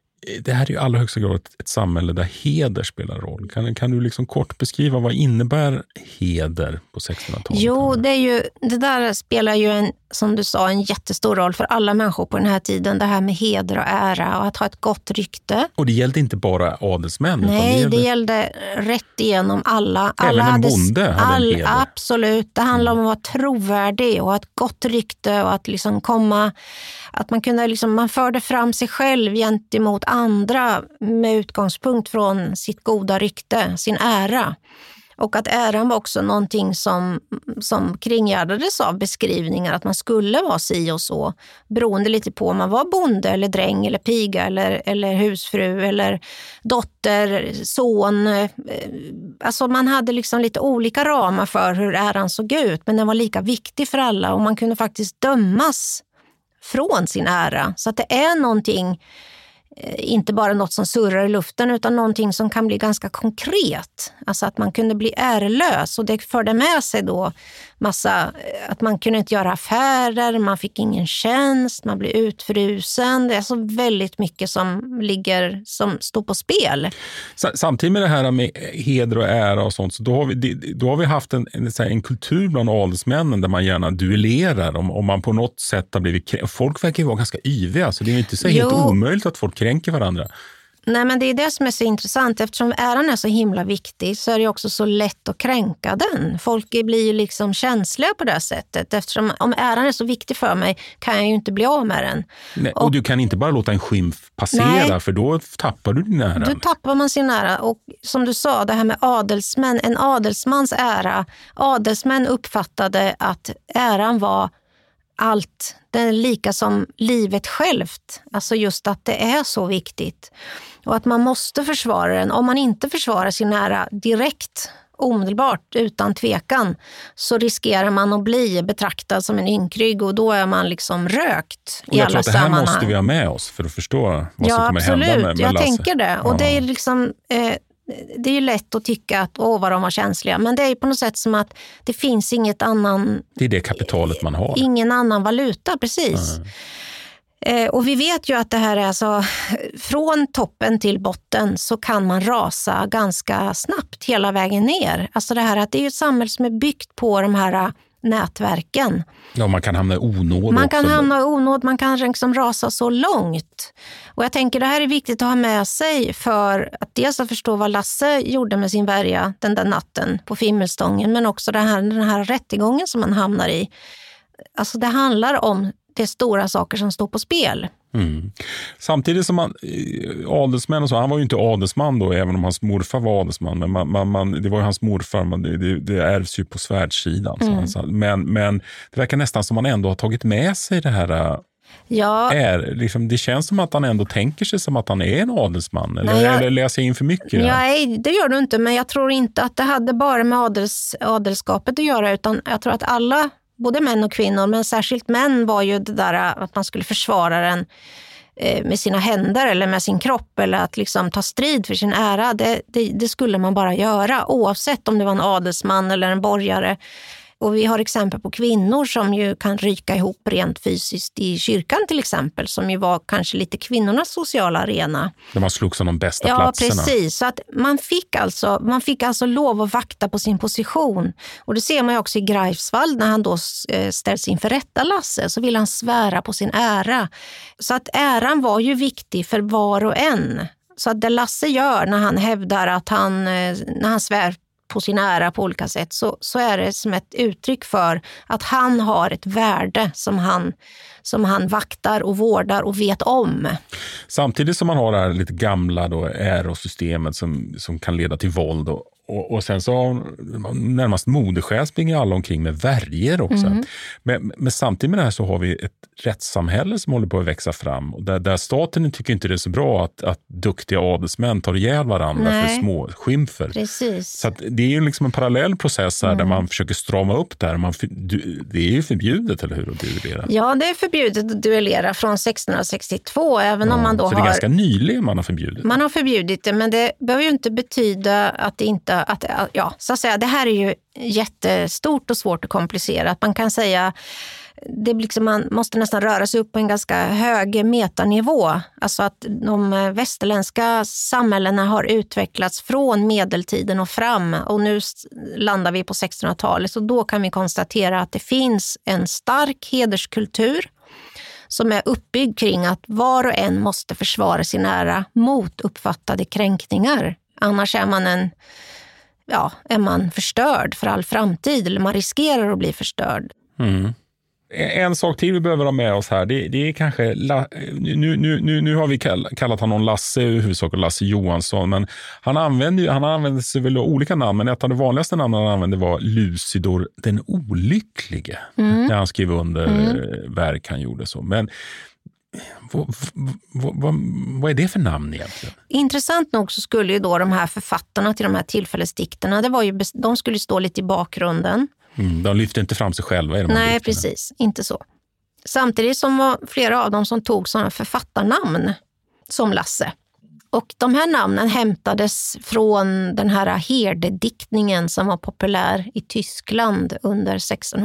i allra högsta grad ett samhälle där heder spelar roll. Kan du liksom kort beskriva vad innebär heder på 1600-talet? Jo, det där spelar ju som du sa, en jättestor roll för alla människor på den här tiden. Det här med heder och ära och att ha ett gott rykte. Och det gällde inte bara adelsmän. Nej, utan det gällde rätt igenom alla. Även en bonde hade en heder. Absolut, det handlar om att vara trovärdig och ha ett gott rykte och att liksom komma, att man kunde liksom, man förde fram sig själv gentemot andra med utgångspunkt från sitt goda rykte, sin ära. Och att äran var också någonting som kringgärdades av beskrivningar, att man skulle vara si och så, beroende lite på om man var bonde eller dräng eller piga eller husfru eller dotter, son. Alltså man hade liksom lite olika ramar för hur äran såg ut, men den var lika viktig för alla och man kunde faktiskt dömas från sin ära. Så att det är någonting, inte bara något som surrar i luften utan någonting som kan bli ganska konkret. Alltså att man kunde bli ärelös och det förde med sig då massa, att man kunde inte göra affärer, man fick ingen tjänst, man blev utfrusen. Det är så väldigt mycket som står på spel. Samtidigt med det här med heder och ära och sånt, så då har vi haft en kultur bland adelsmännen där man gärna duellerar om man på något sätt har blivit... Folk verkar ju vara ganska yviga, så det är ju inte så helt omöjligt att folk kränker varandra. Nej, men det är det som är så intressant. Eftersom äran är så himla viktig så är det också så lätt att kränka den. Folk blir ju liksom känsliga på det här sättet. Eftersom om äran är så viktig för mig kan jag ju inte bli av med den. Nej, och du kan inte bara låta en skymf passera, för då tappar du din ära. Då tappar man sin ära. Och som du sa, det här med adelsmän, en adelsmans ära. Adelsmän uppfattade att äran var allt. Den är lika som livet självt. Alltså just att det är så viktigt. Och att man måste försvara den. Om man inte försvarar sin ära direkt, omedelbart, utan tvekan, så riskerar man att bli betraktad som en ynkrygg och då är man liksom rökt i alla sammanhang. Jag tror att det här måste vi ha med oss för att förstå vad som kommer hända med Lasse. Jag tänker det. Och det är liksom... det är ju lätt att tycka att vad de var känsliga. Men det är på något sätt som att det finns inget annan... Det är det kapitalet man har. Ingen annan valuta, precis. Och vi vet ju att det här är alltså... Från toppen till botten så kan man rasa ganska snabbt hela vägen ner. Alltså det här att det är ju ett samhälle som är byggt på de här nätverken. Ja, man kan hamna i onåd. Man kan hamna i onåd, man kan liksom rasa så långt. Och jag tänker det här är viktigt att ha med sig för att dels att förstå vad Lasse gjorde med sin värja den där natten på Fimmelstången, men också den här rättegången som man hamnar i. Alltså det handlar om det stora saker som står på spel. Samtidigt som adelsmän och så, han var ju inte adelsman då, även om hans morfar var adelsman, men det var ju hans morfar, det ärvs ju på svärdssidan. Men det verkar nästan som man ändå har tagit med sig det här. Liksom, det känns som att han ändå tänker sig som att han är en adelsman. Eller läser jag in för mycket? Nej, det gör du inte, men jag tror inte att det hade bara med adelskapet att göra, utan jag tror att alla, både män och kvinnor, men särskilt män, var ju det där att man skulle försvara den med sina händer eller med sin kropp, eller att liksom ta strid för sin ära. Det skulle man bara göra, oavsett om det var en adelsman eller en borgare. Och vi har exempel på kvinnor som ju kan ryka ihop rent fysiskt i kyrkan till exempel, som ju var kanske lite kvinnornas sociala arena. Där man slogs om de bästa platserna. Ja, precis. Så att man fick alltså lov att vakta på sin position. Och det ser man ju också i Greifswald när han då ställs inför rätta, Lasse, så vill han svära på sin ära. Så att äran var ju viktig för var och en. Så att det Lasse gör när han hävdar att när han svär på sin ära på olika sätt, så är det som ett uttryck för att han har ett värde som han vaktar och vårdar och vet om. Samtidigt som man har det här lite gamla då, ärosystemet som kan leda till våld och sen så närmast modeskäl springer alla omkring med värjer också. Men samtidigt med det här så har vi ett rättssamhälle som håller på att växa fram. Och där staten tycker inte det är så bra att duktiga adelsmän tar ihjäl varandra för små skymfer. Precis. Så att det är ju liksom en parallell process här där man försöker strama upp det här. Det är ju förbjudet, eller hur, att duellera? Ja, det är förbjudet att duellera från 1662, även om man då så det är ganska nyligen man har förbjudit. Man har förbjudit det, men det behöver ju inte betyda att det inte... så att säga, det här är ju jättestort och svårt och komplicerat. Man kan säga, man måste nästan röra sig upp på en ganska hög metanivå. Alltså att de västerländska samhällena har utvecklats från medeltiden och fram, och nu landar vi på 1600-talet, så då kan vi konstatera att det finns en stark hederskultur som är uppbyggd kring att var och en måste försvara sin ära mot uppfattade kränkningar. Annars är man förstörd för all framtid, eller man riskerar att bli förstörd. En sak till vi behöver ha med oss här, det är kanske nu har vi kallat honom Lasse i huvudsak, och Lasse Johansson, men han använde sig väl olika namn, men ett av de vanligaste namnen han använde var Lucidor den olycklige när han skrev under verk han gjorde så. Men vad är det för namn egentligen? Intressant nog så skulle ju då de här författarna till de här tillfällesdikterna, de skulle stå lite i bakgrunden. De lyfter inte fram sig själva i de här Nej, dikterna. precis. Inte så. Samtidigt som var flera av dem som tog sådana författarnamn som Lasse. Och de här namnen hämtades från den här herdediktningen som var populär i Tyskland under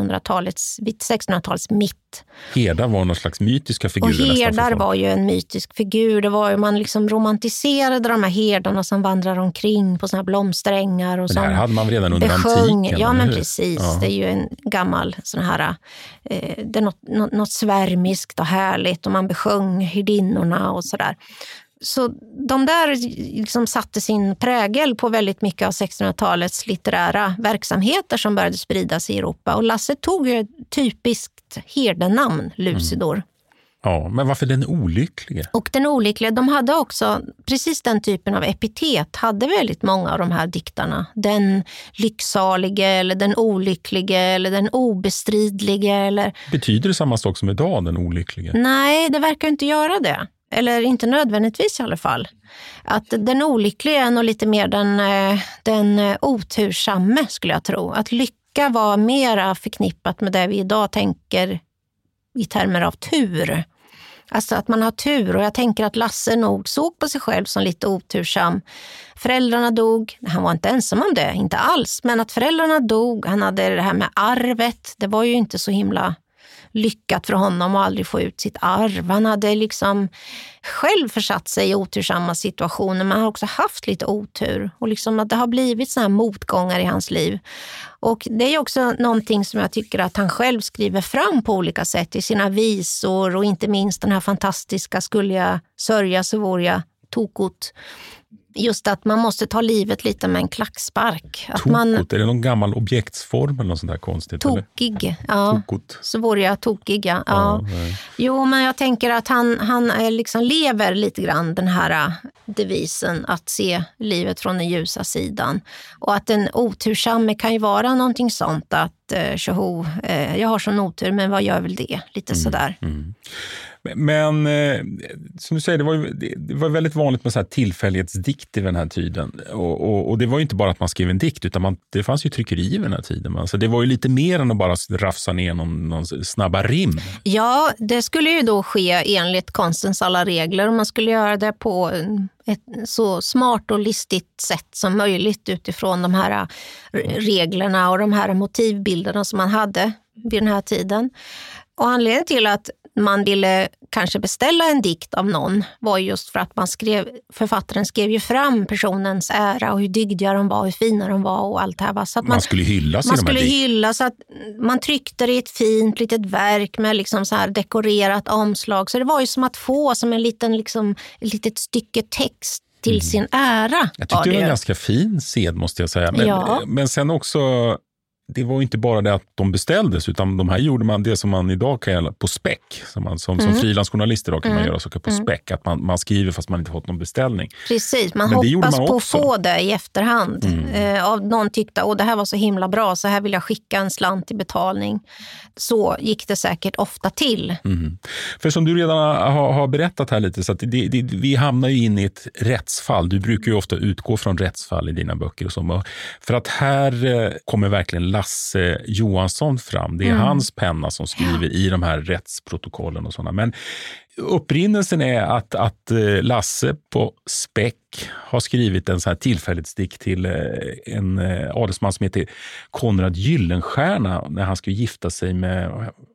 1600-talets mitt. Herdar var någon slags mytiska figurer. Och herdar var ju en mytisk figur. Det var ju, man liksom romantiserade de här herdarna som vandrar omkring på såna här blomsterängar. Och men det här hade man redan under antiken. Ja, men precis. Ja. Det är ju en gammal sån här, det är något svärmiskt och härligt, och man besjöng herdinnorna och sådär. Så de där liksom satte sin prägel på väldigt mycket av 1600-talets litterära verksamheter som började spridas i Europa. Och Lasse tog ju ett typiskt herdenamn, Lucidor. Ja, men varför den olyckliga? Och den olyckliga, de hade också precis den typen av epitet, hade väldigt många av de här diktarna. Den lycksalige, eller den olycklige, eller den obestridlige. Eller... Betyder det samma sak som idag, den olyckliga? Nej, det verkar inte göra det. Eller inte nödvändigtvis i alla fall. Att den olyckliga är nog lite mer den otursamme, skulle jag tro. Att lycka var mera förknippat med det vi idag tänker i termer av tur. Alltså att man har tur, och jag tänker att Lasse nog såg på sig själv som lite otursam. Föräldrarna dog, han var inte ensam om det, inte alls. Men att föräldrarna dog, han hade det här med arvet, det var ju inte så himla lyckat för honom att aldrig få ut sitt arv. Han hade liksom själv försatt sig i otursamma situationer, men han har också haft lite otur. Och liksom att det har blivit såna här motgångar i hans liv. Och det är också någonting som jag tycker att han själv skriver fram på olika sätt i sina visor, och inte minst den här fantastiska "Skulle jag sörja så vore jag tokot". Just att man måste ta livet lite med en klackspark. Att tokot, är det någon gammal objektsform eller något sånt där konstigt? Tokig, eller? Ja. Tokot. Så vore jag tokig, ja. Jo, men jag tänker att han liksom lever lite grann den här devisen att se livet från den ljusa sidan. Och att en otursamme kan ju vara någonting sånt att jag har sån otur, men vad gör väl det? Lite sådär. Men som du säger, det var väldigt vanligt med så här tillfällighetsdikt i den här tiden. Och det var ju inte bara att man skrev en dikt, utan det fanns ju tryckeri i den här tiden. Alltså det var ju lite mer än att bara rafsa ner någon snabba rim. Ja, det skulle ju då ske enligt konstens alla regler, och man skulle göra det på ett så smart och listigt sätt som möjligt utifrån de här reglerna och de här motivbilderna som man hade vid den här tiden. Och anledningen till att man ville kanske beställa en dikt av någon var just för att författaren skrev ju fram personens ära och hur dygdiga de var, hur fina de var och allt det här. Så att man skulle hyllas i de här Man skulle hyllas, så att man tryckte det i ett fint litet verk med liksom så här dekorerat omslag. Så det var ju som att få som ett litet stycke text till sin ära. Jag tyckte det var en ganska fin sed, måste jag säga. Men sen också, det var inte bara det att de beställdes, utan de här gjorde man det som man idag kan göra på spec. Som frilansjournalist idag kan man göra saker på spec. Att man skriver fast man inte fått någon beställning. Precis, man hoppas på att få det i efterhand. Av någon tyckte, det här var så himla bra, så här vill jag skicka en slant i betalning. Så gick det säkert ofta till. För som du redan har berättat här lite, så att vi hamnar ju in i ett rättsfall. Du brukar ju ofta utgå från rättsfall i dina böcker och så. För att här kommer verkligen Lasse Johansson fram. Det är hans penna som skriver i de här rättsprotokollen och sådana. Men upprinnelsen är att Lasse på spec har skrivit en så här tillfällighetsdikt till en adelsman som heter Konrad Gyllenstierna när han skulle gifta sig med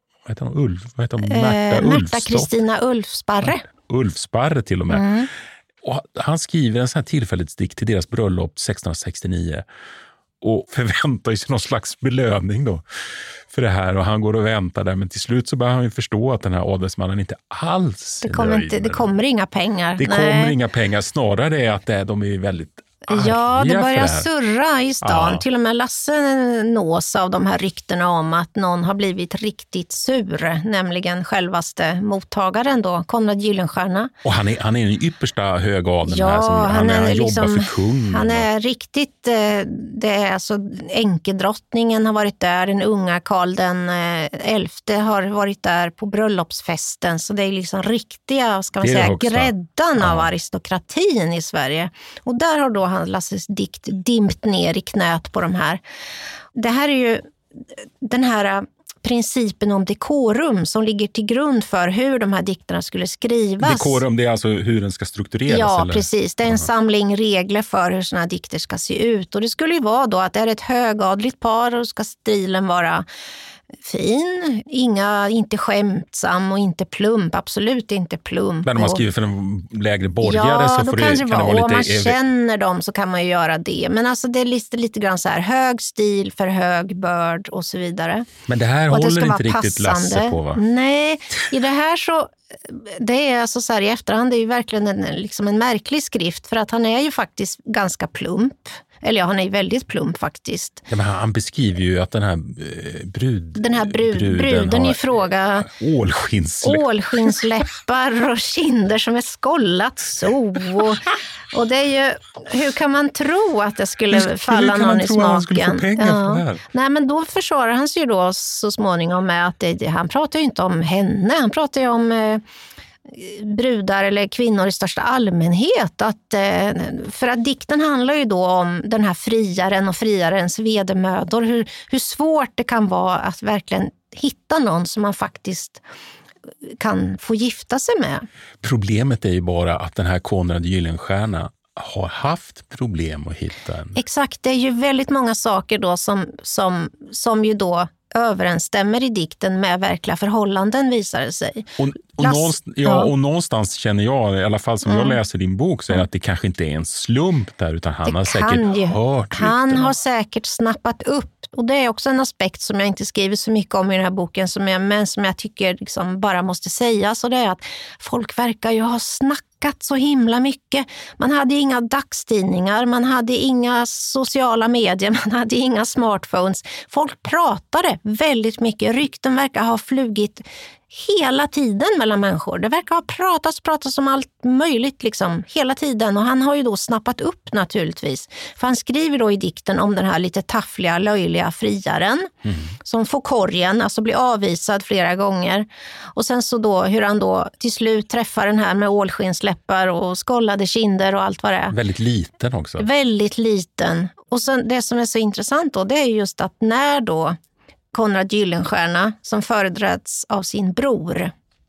Märta Kristina Ulfsparre. Ulfsparre till och med. Och han skriver en sån här tillfällighetsdikt till deras bröllop 1669 och förväntar sig någon slags belöning då för det här, och han går och väntar där, men till slut så börjar han ju förstå att den här adelsmannen inte alls det kommer inga pengar. Det kommer inga pengar, snarare är att de är väldigt Ja, det börjar surra i stan. Till och med Lasse nås av de här ryktena om att någon har blivit riktigt sur, nämligen självaste mottagaren då, Konrad Gyllenstierna. Och han är en yppersta högadeln här. Han jobbar liksom, för kungen. Han är riktigt, det är alltså enkedrottningen har varit där, den unga Karl den 11 har varit där på bröllopsfesten, så det är liksom riktiga, ska man säga, gräddan av aristokratin i Sverige. Och där har då Lasses dikt dimpt ner i knät på de här. Det här är ju den här principen om dekorum som ligger till grund för hur de här dikterna skulle skrivas. Dekorum, det är alltså hur den ska struktureras? Ja, eller? Precis. Det är en samling regler för hur såna här dikter ska se ut. Och det skulle ju vara då att det är ett högadligt par och ska stilen vara fin, inte skämtsam och inte plump, absolut inte plump. Men om man skriver för en lägre borgare så får kan det vara lite... om man känner dem så kan man ju göra det. Men alltså det är lite grann så här, hög stil för hög börd och så vidare. Men det här håller inte riktigt Lasse på, va? Nej, i det här så... Det är alltså så här i efterhand, det är ju verkligen en märklig skrift, för att han är ju faktiskt ganska plump. Eller ja, han är väldigt plump faktiskt. Ja, men han beskriver ju att den här bruden i fråga ålskinnsläppar och kinder som är skollat så. Och det är ju, hur kan man tro att det skulle falla någon i smaken? Han skulle få pengar för det här? Nej, men då försvarar han sig ju då så småningom med att han pratar ju inte om henne, han pratar ju om brudar eller kvinnor i största allmänhet. För att dikten handlar ju då om den här friaren och friarens vedermödor. Hur svårt det kan vara att verkligen hitta någon som man faktiskt kan få gifta sig med. Problemet är ju bara att den här Konrad Gyllenstierna har haft problem att hitta en. Exakt, det är ju väldigt många saker då som ju då överensstämmer i dikten med verkliga förhållanden, visar det sig. Och någonstans känner jag, i alla fall som jag läser din bok, så är att det kanske inte är en slump där, utan han har säkert hört. Han har säkert snappat upp, och det är också en aspekt som jag inte skriver så mycket om i den här boken, men som jag tycker liksom bara måste sägas, och det är att folk verkar ju ha snackat så himla mycket. Man hade inga dagstidningar, man hade inga sociala medier, man hade inga smartphones. Folk pratade väldigt mycket. Rykten verkar ha flugit hela tiden mellan människor. Det verkar ha pratats om allt möjligt liksom hela tiden, och han har ju då snappat upp naturligtvis. För han skriver då i dikten om den här lite taffliga, löjliga friaren som får korgen, alltså blir avvisad flera gånger. Och sen så då hur han då till slut träffar den här med ålskinnsläppar och skollade kinder och allt vad det är. Väldigt liten också. Väldigt liten. Och sen det som är så intressant då, det är just att när då Konrad Gyllenstierna, som företräds av sin bror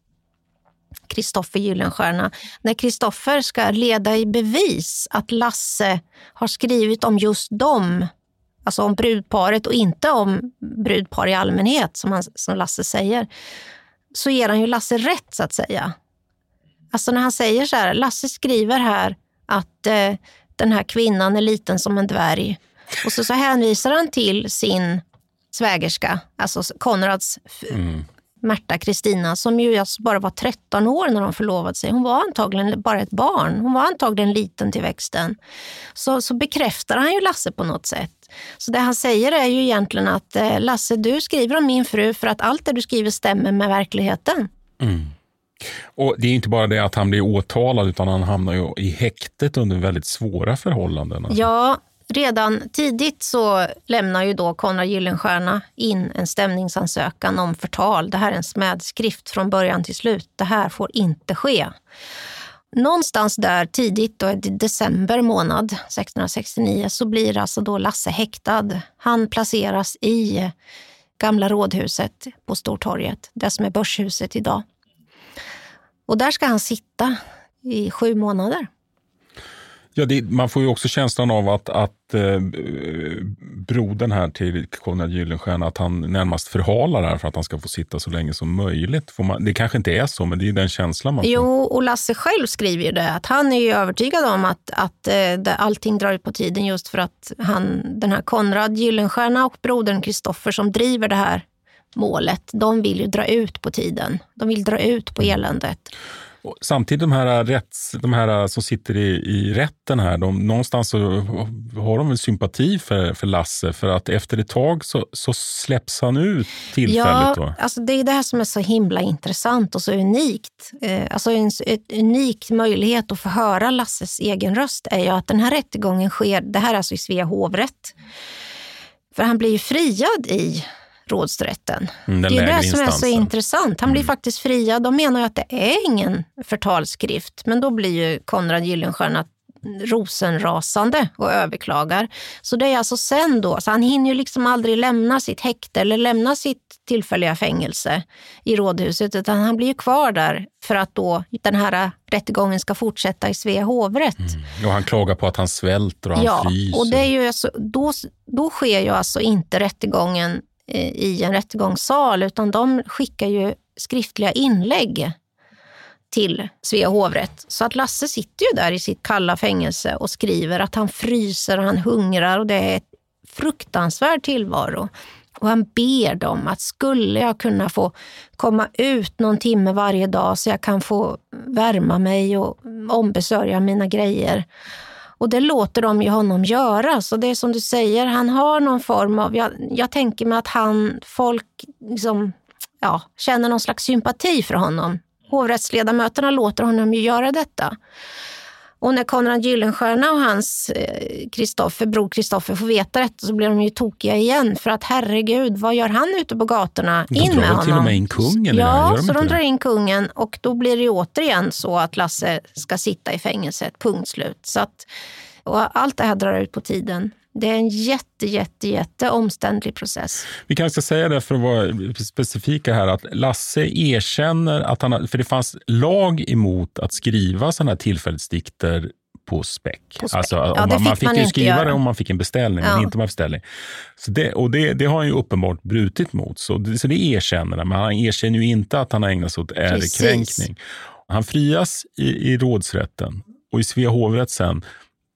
Kristoffer Gyllenstierna, när Kristoffer ska leda i bevis att Lasse har skrivit om just dem, alltså om brudparet och inte om brudpar i allmänhet som Lasse säger, så ger han ju Lasse rätt, så att säga. Alltså när han säger så här, Lasse skriver här att den här kvinnan är liten som en dvärg, och så hänvisar han till sin svägerska, alltså Konrads Märta Kristina, som ju alltså bara var 13 år när de förlovade sig. Hon var antagligen bara ett barn. Hon var antagligen liten till växten. Så bekräftar han ju Lasse på något sätt. Så det han säger är ju egentligen att Lasse, du skriver om min fru för att allt det du skriver stämmer med verkligheten. Mm. Och det är inte bara det att han blir åtalad, utan han hamnar ju i häktet under väldigt svåra förhållanden. Alltså. Ja, redan tidigt så lämnar ju då Konrad Gyllenstierna in en stämningsansökan om förtal. Det här är en smädskrift från början till slut. Det här får inte ske. Någonstans där tidigt, då i december månad 1669, så blir alltså då Lasse häktad. Han placeras i gamla rådhuset på Stortorget, det som är Börshuset idag. Och där ska han sitta i 7 månader. Ja, man får ju också känslan av att brodern här till Konrad Gyllenstierna, att han närmast förhalar det här för att han ska få sitta så länge som möjligt. Det kanske inte är så, men det är ju den känslan man får. Jo, och Lasse själv skriver ju det, att han är ju övertygad om att allting drar ut på tiden just för att den här Konrad Gyllenstierna och brodern Kristoffer som driver det här målet, de vill ju dra ut på tiden. De vill dra ut på eländet. Och samtidigt de här som sitter i rätten här, någonstans så har de väl sympati för Lasse, för att efter ett tag så släpps han ut tillfälligt. Ja, alltså det är det här som är så himla intressant och så unikt. Alltså en unik möjlighet att få höra Lasses egen röst är ju att den här rättegången sker, det här är alltså i Svea hovrätt. För han blir ju friad i rådsrätten. Det är det som är så intressant. Han blir faktiskt friad. De menar ju att det är ingen förtalsskrift. Men då blir ju Konrad Gyllenstierna rosenrasande och överklagar. Så det är alltså sen då. Så han hinner ju liksom aldrig lämna sitt häkte eller lämna sitt tillfälliga fängelse i rådhuset. Utan han blir ju kvar där för att då den här rättegången ska fortsätta i Svea hovrätt. Och han klagar på att han svälter och han fryser. Och det är ju alltså, då sker ju alltså inte rättegången i en rättegångssal, utan de skickar ju skriftliga inlägg till Svea hovrätt. Så att Lasse sitter ju där i sitt kalla fängelse och skriver att han fryser och han hungrar och det är ett fruktansvärd tillvaro. Och han ber dem att skulle jag kunna få komma ut någon timme varje dag så jag kan få värma mig och ombesörja mina grejer. Och det låter de ju honom göra. Så det är som du säger, han har någon form av... Jag tänker mig att folk liksom, känner någon slags sympati för honom. Hovrättsledamöterna låter honom ju göra detta. Och när Konrad Gyllenstierna och hans bror Kristoffer får veta detta så blir de ju tokiga igen. För att herregud, vad gör han ute på gatorna? De in med honom. Till och med in kungen. Ja, så de drar in kungen och då blir det ju återigen så att Lasse ska sitta i fängelset, punkt slut. Så att, och allt det här drar ut på tiden. Det är en jätte omständlig process. Vi kanske ska säga det för att vara specifika här, att Lasse erkänner att för det fanns lag emot att skriva sådana här tillfällighetsdikter på späck. Alltså, man fick ju skriva det om man fick en beställning, men inte med beställning. Så det har han ju uppenbart brutit mot. Så det erkänner han, men han erkänner ju inte att han har ägnat sig åt ärekränkning. Han frias i rådsrätten och i Svea hovrätt sen,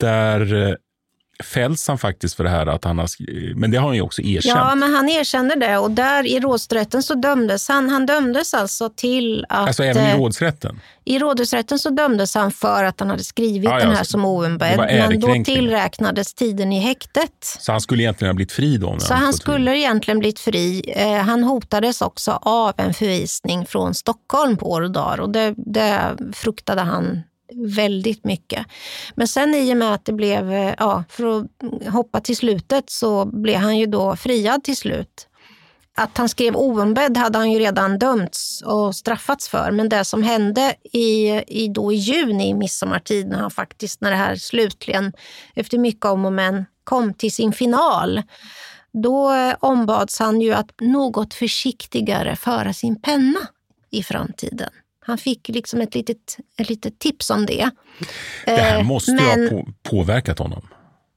där fälls han faktiskt för det här att han har men det har han ju också erkänt. Ja, men han erkände det och där i rådsrätten så dömdes han dömdes alltså till att... Alltså även i rådsrätten? I rådsrätten så dömdes han för att han hade skrivit den här som oumbedd, men då tillräknades tiden i häktet. Så han skulle egentligen ha blivit fri då? Så han skulle egentligen blivit fri. Han hotades också av en förvisning från Stockholm på år och dagar och det fruktade han väldigt mycket. Men sen i och med att det blev, för att hoppa till slutet så blev han ju då friad till slut. Att han skrev oumbedd hade han ju redan dömts och straffats för. Men det som hände i juni i midsommartid när det här slutligen efter mycket om och men kom till sin final, då ombads han ju att något försiktigare föra sin penna i framtiden. Han fick liksom ett litet tips om det. Det här måste ju ha påverkat honom.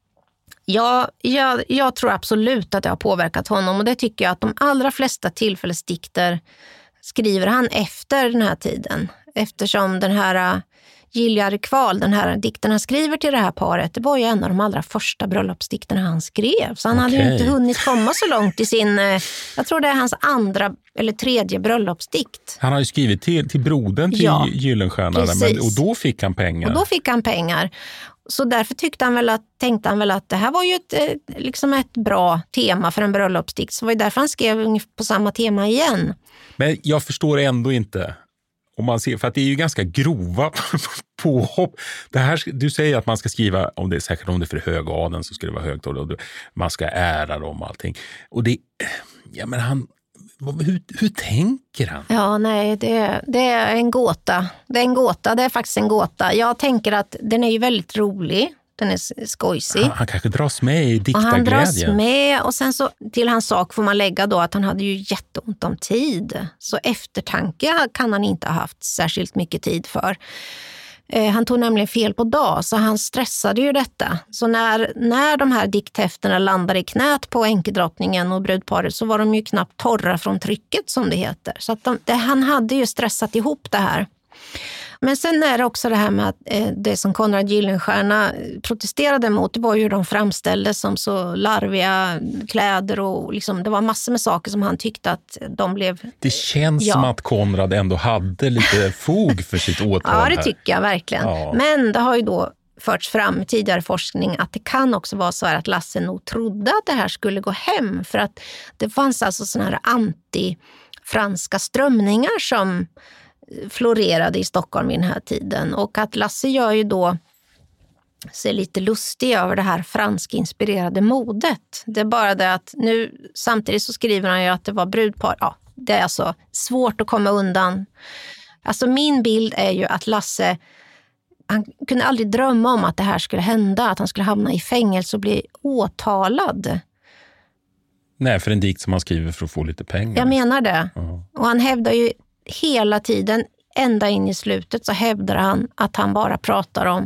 Ja, jag tror absolut att det har påverkat honom. Och det tycker jag att de allra flesta tillfällesdikter skriver han efter den här tiden. Eftersom den här Giljar Kval, den här dikten han skriver till det här paret, det var ju en av de allra första bröllopsdikterna han skrev. Så han hade ju inte hunnit komma så långt i sin, jag tror det är hans andra eller tredje bröllopsdikt. Han har ju skrivit till brodern till Gyllenstierna, och då fick han pengar. Och då fick han pengar. Så därför tänkte han väl att det här var ju liksom ett bra tema för en bröllopsdikt. Så var det därför han skrev på samma tema igen. Men jag förstår ändå inte. Om man ser, för att det är ju ganska grova påhopp. Det här, du säger att man ska skriva, om det är säkert om det är för högadeln så ska det vara högtalet, och man ska ära dem och allting. Och det, ja men hur tänker han? Ja, nej, det är en gåta. Det är faktiskt en gåta. Jag tänker att den är ju väldigt rolig. Den är skojsig. Han kanske dras med i diktarglädje. Han dras med, och sen så till hans sak får man lägga då att han hade ju jätteont om tid. Så eftertanke kan han inte ha haft särskilt mycket tid för. Han tog nämligen fel på dag, så han stressade ju detta. Så när de här dikthäfterna landade i knät på enkedrottningen och brudparet, så var de ju knappt torra från trycket, som det heter. Så att han hade ju stressat ihop det här. Men sen är det också det här med att det som Konrad Gyllenstierna protesterade mot, det var ju hur de framställdes som så larviga kläder, och liksom, det var massor med saker som han tyckte att de blev... Det känns som att Konrad ändå hade lite fog för sitt åtal här. Ja, det tycker jag verkligen. Ja. Men det har ju då förts fram i tidigare forskning att det kan också vara så här att Lasse nog trodde att det här skulle gå hem, för att det fanns alltså såna här anti-franska strömningar som florerade i Stockholm vid den här tiden, och att Lasse gör ju då sig lite lustig över det här fransk-inspirerade modet. Det är bara det att nu samtidigt så skriver han ju att det var brudpar. Ja, det är alltså svårt att komma undan. Alltså min bild är ju att Lasse, han kunde aldrig drömma om att det här skulle hända, att han skulle hamna i fängelse och bli åtalad. Nej, för en dikt som han skriver för att få lite pengar. Jag menar det. Och han hävdar ju hela tiden, ända in i slutet, så hävdar han att han bara pratar om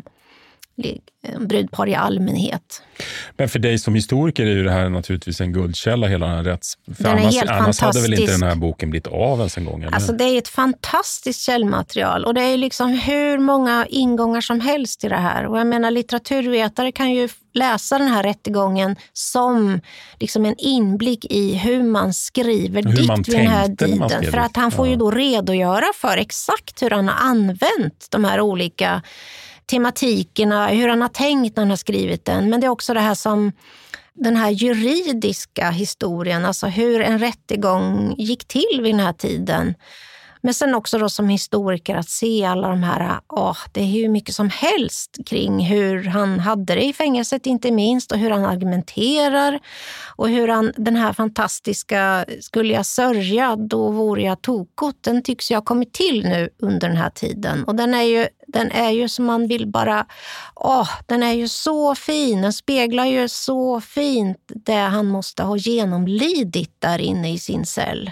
brudpar i allmänhet. Men för dig som historiker är ju det här naturligtvis en guldkälla, hela den här Den är helt fantastisk. Annars hade väl inte den här boken blivit av ens en gång? Eller? Alltså det är ett fantastiskt källmaterial, och det är liksom hur många ingångar som helst i det här. Och jag menar, litteraturvetare kan ju läsa den här rättegången som liksom en inblick i hur man skriver dikt vid den här tiden. För att han får ju då redogöra för exakt hur han har använt de här olika tematikerna, hur han har tänkt när han har skrivit den. Men det är också det här som den här juridiska historien, alltså hur en rättegång gick till vid den här tiden. Men sen också då som historiker att se alla de här, det är ju mycket som helst kring hur han hade det i fängelset inte minst, och hur han argumenterar, och hur han, den här fantastiska skulle jag sörja, då vore jag tokot, den tycks jag ha kommit till nu under den här tiden. Och den är ju som man vill bara, den är ju så fin, den speglar ju så fint det han måste ha genomlidit där inne i sin cell.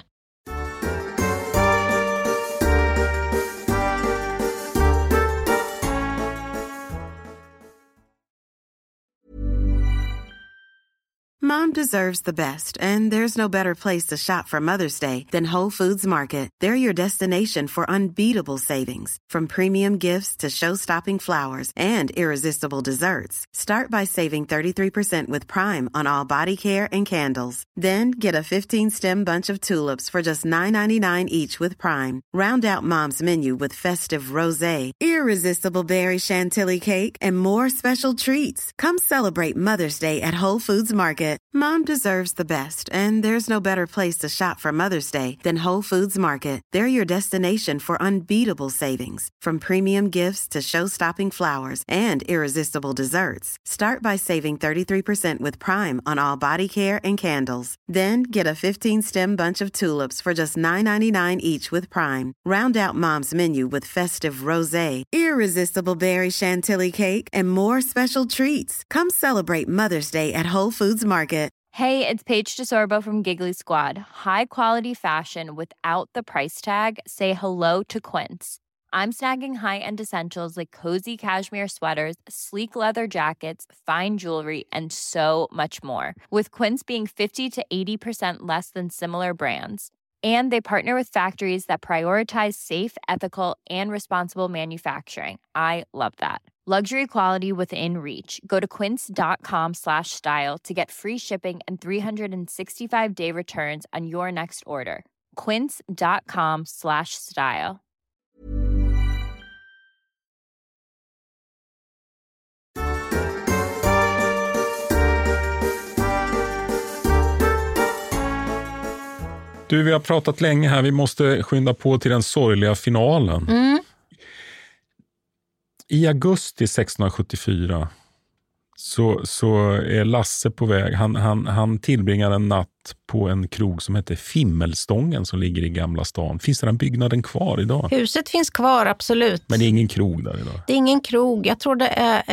Mom deserves the best, and there's no better place to shop for Mother's Day than Whole Foods Market. They're your destination for unbeatable savings, from premium gifts to show-stopping flowers and irresistible desserts. Start by saving 33% with Prime on all body care and candles. Then get a 15-stem bunch of tulips for just $9.99 each with Prime. Round out Mom's menu with festive rosé, irresistible berry chantilly cake, and more special treats. Come celebrate Mother's Day at Whole Foods Market. Mom deserves the best, and there's no better place to shop for Mother's Day than Whole Foods Market. They're your destination for unbeatable savings, from premium gifts to show-stopping flowers and irresistible desserts. Start by saving 33% with Prime on all body care and candles. Then get a 15-stem bunch of tulips for just $9.99 each with Prime. Round out Mom's menu with festive rosé, irresistible berry chantilly cake, and more special treats. Come celebrate Mother's Day at Whole Foods Market. Hey, it's Paige DeSorbo from Giggly Squad. High quality fashion without the price tag. Say hello to Quince. I'm snagging high-end essentials like cozy cashmere sweaters, sleek leather jackets, fine jewelry, and so much more. With Quince being 50 to 80% less than similar brands. And they partner with factories that prioritize safe, ethical, and responsible manufacturing. I love that. Luxury quality within reach. Go to quince.com/style to get free shipping and 365-day returns on your next order. Quince.com/style. Du, vi har pratat länge här. Vi måste skynda på till den sorgliga finalen. I augusti 1674 så är Lasse på väg. Han tillbringar en natt på en krog som heter Fimmelstången som ligger i Gamla stan. Finns den byggnaden kvar idag? Huset finns kvar, absolut. Men det är ingen krog där idag? Det är ingen krog. Jag tror det är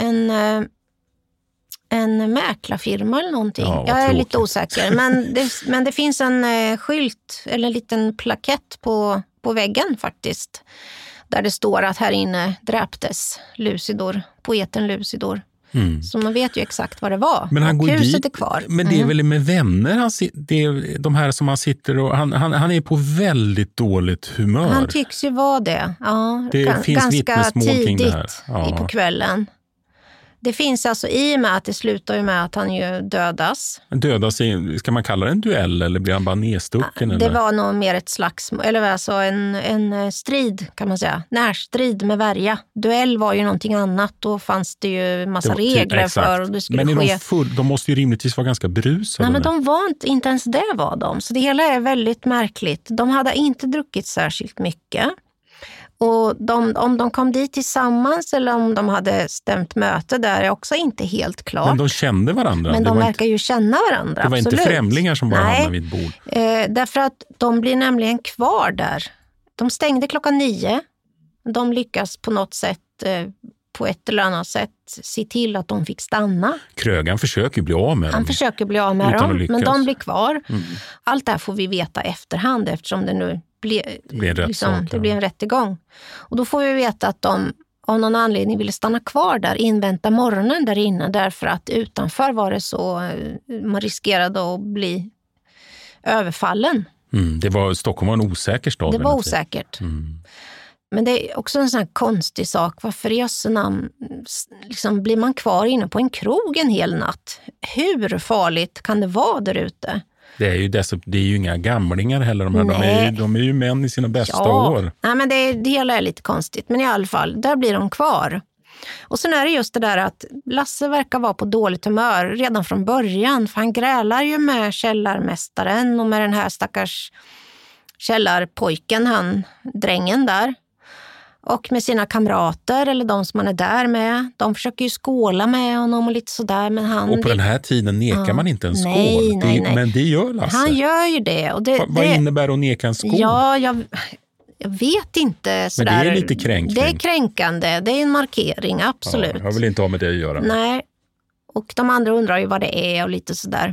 en mäklarfirma eller någonting. Ja, jag är tråkigt. lite osäker. Men det finns en skylt eller en liten plakett på väggen faktiskt. Där det står att här inne dräptes Lucidor, poeten Lucidor. Så man vet ju exakt vad det var. Men han går huset dit, är kvar. Men det är väl med vänner? Det är de här som han sitter och... Han är på väldigt dåligt humör. Han tycks ju vara det. Ja, det finns ganska vittnesmål kring det här. tidigt på kvällen. Det finns alltså i och med att det slutar ju med att han ju dödas. Dödas i, ska man kalla det en duell eller blir han bara nedstucken? Det eller? var nog mer ett slags, eller alltså en strid kan man säga. Närstrid med värja. Duell var ju någonting annat. Då fanns det ju massa regler för och det skulle men ske. De måste ju rimligtvis vara ganska berusade. Nej, men de var inte ens det var de. Så det hela är väldigt märkligt. De hade inte druckit särskilt mycket. Och om de kom dit tillsammans eller om de hade stämt möte där är också inte helt klart. Men de kände varandra. Men de verkar ju känna varandra, det var absolut. Inte främlingar som bara hamnade vid ett bord. Därför att de blir nämligen kvar där. De stängde 9:00. De lyckas på något sätt, på ett eller annat sätt, se till att de fick stanna. Krögan försöker bli av med dem. Han försöker bli av med dem, men de blir kvar. Mm. Allt det här får vi veta efterhand eftersom det nu blir en rättegång. Och då får vi veta att de av någon anledning ville stanna kvar där, invänta morgonen där inne, därför att utanför var det så man riskerade att bli överfallen. Stockholm var en osäker stad. Det var osäkert. Men det är också en sån här konstig sak. Varför i jösse namn liksom blir man kvar inne på en krog en hel natt? Hur farligt kan det vara där ute? Det är ju inga gamlingar heller. De är ju män i sina bästa år. Nej, men det hela är lite konstigt. Men i alla fall, där blir de kvar. Och sen är det just det där att Lasse verkar vara på dåligt humör redan från början. För han grälar ju med källarmästaren och med den här stackars källarpojken, drängen där. Och med sina kamrater eller de som man är där med. De försöker ju skåla med honom och lite sådär. Men och på den här tiden nekar man inte en skål. Nej. Men det gör Lasse. Han gör ju det. Och vad innebär att neka en skål? Ja, jag vet inte sådär. Men det är lite kränkning. Det är kränkande. Det är en markering, absolut. Ja, jag vill inte ha med det att göra. Nej. Och de andra undrar ju vad det är och lite sådär.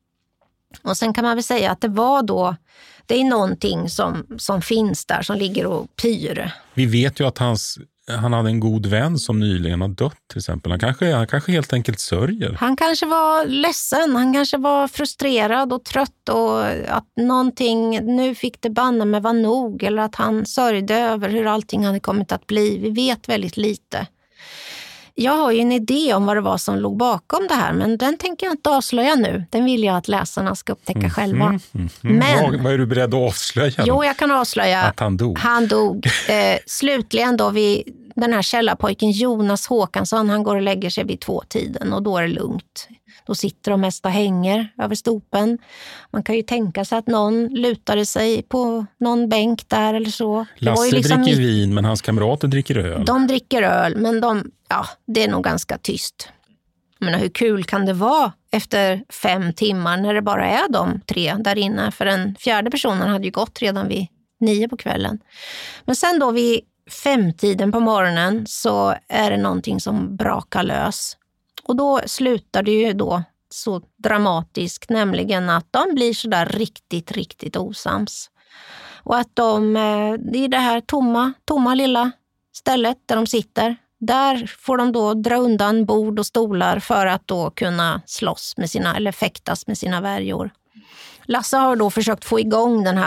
Och sen kan man väl säga att det var då... Det är någonting som finns där som ligger och pyr. Vi vet ju att han hade en god vän som nyligen har dött till exempel. Han kanske helt enkelt sörjer. Han kanske var ledsen. Han kanske var frustrerad och trött. Och att någonting, nu fick det banne med var nog. Eller att han sörjde över hur allting hade kommit att bli. Vi vet väldigt lite. Jag har ju en idé om vad det var som låg bakom det här. Men den tänker jag inte avslöja nu. Den vill jag att läsarna ska upptäcka själva. Men, vad är du beredd att avslöja? Jo, jag kan avslöja att han dog. Han dog. Slutligen då den här källarpojken Jonas Håkansson. Han går och lägger sig vid 2-tiden. Och då är det lugnt. Då sitter de mesta hänger över stopen. Man kan ju tänka sig att någon lutade sig på någon bänk där eller så. Lasse dricker vin men hans kamrater dricker öl. De dricker öl men det är nog ganska tyst. Men hur kul kan det vara efter 5 timmar när det bara är de 3 där inne? För den 4:e personen hade ju gått redan vid 9 på kvällen. Men sen då vid 5-tiden på morgonen så är det någonting som brakar lös. Och då slutar det ju då så dramatiskt, nämligen att de blir så där riktigt, riktigt osams. Och att de i det här tomma lilla stället där de sitter, där får de då dra undan bord och stolar för att då kunna slåss med eller fäktas med sina värjor. Lasse har då försökt få igång den här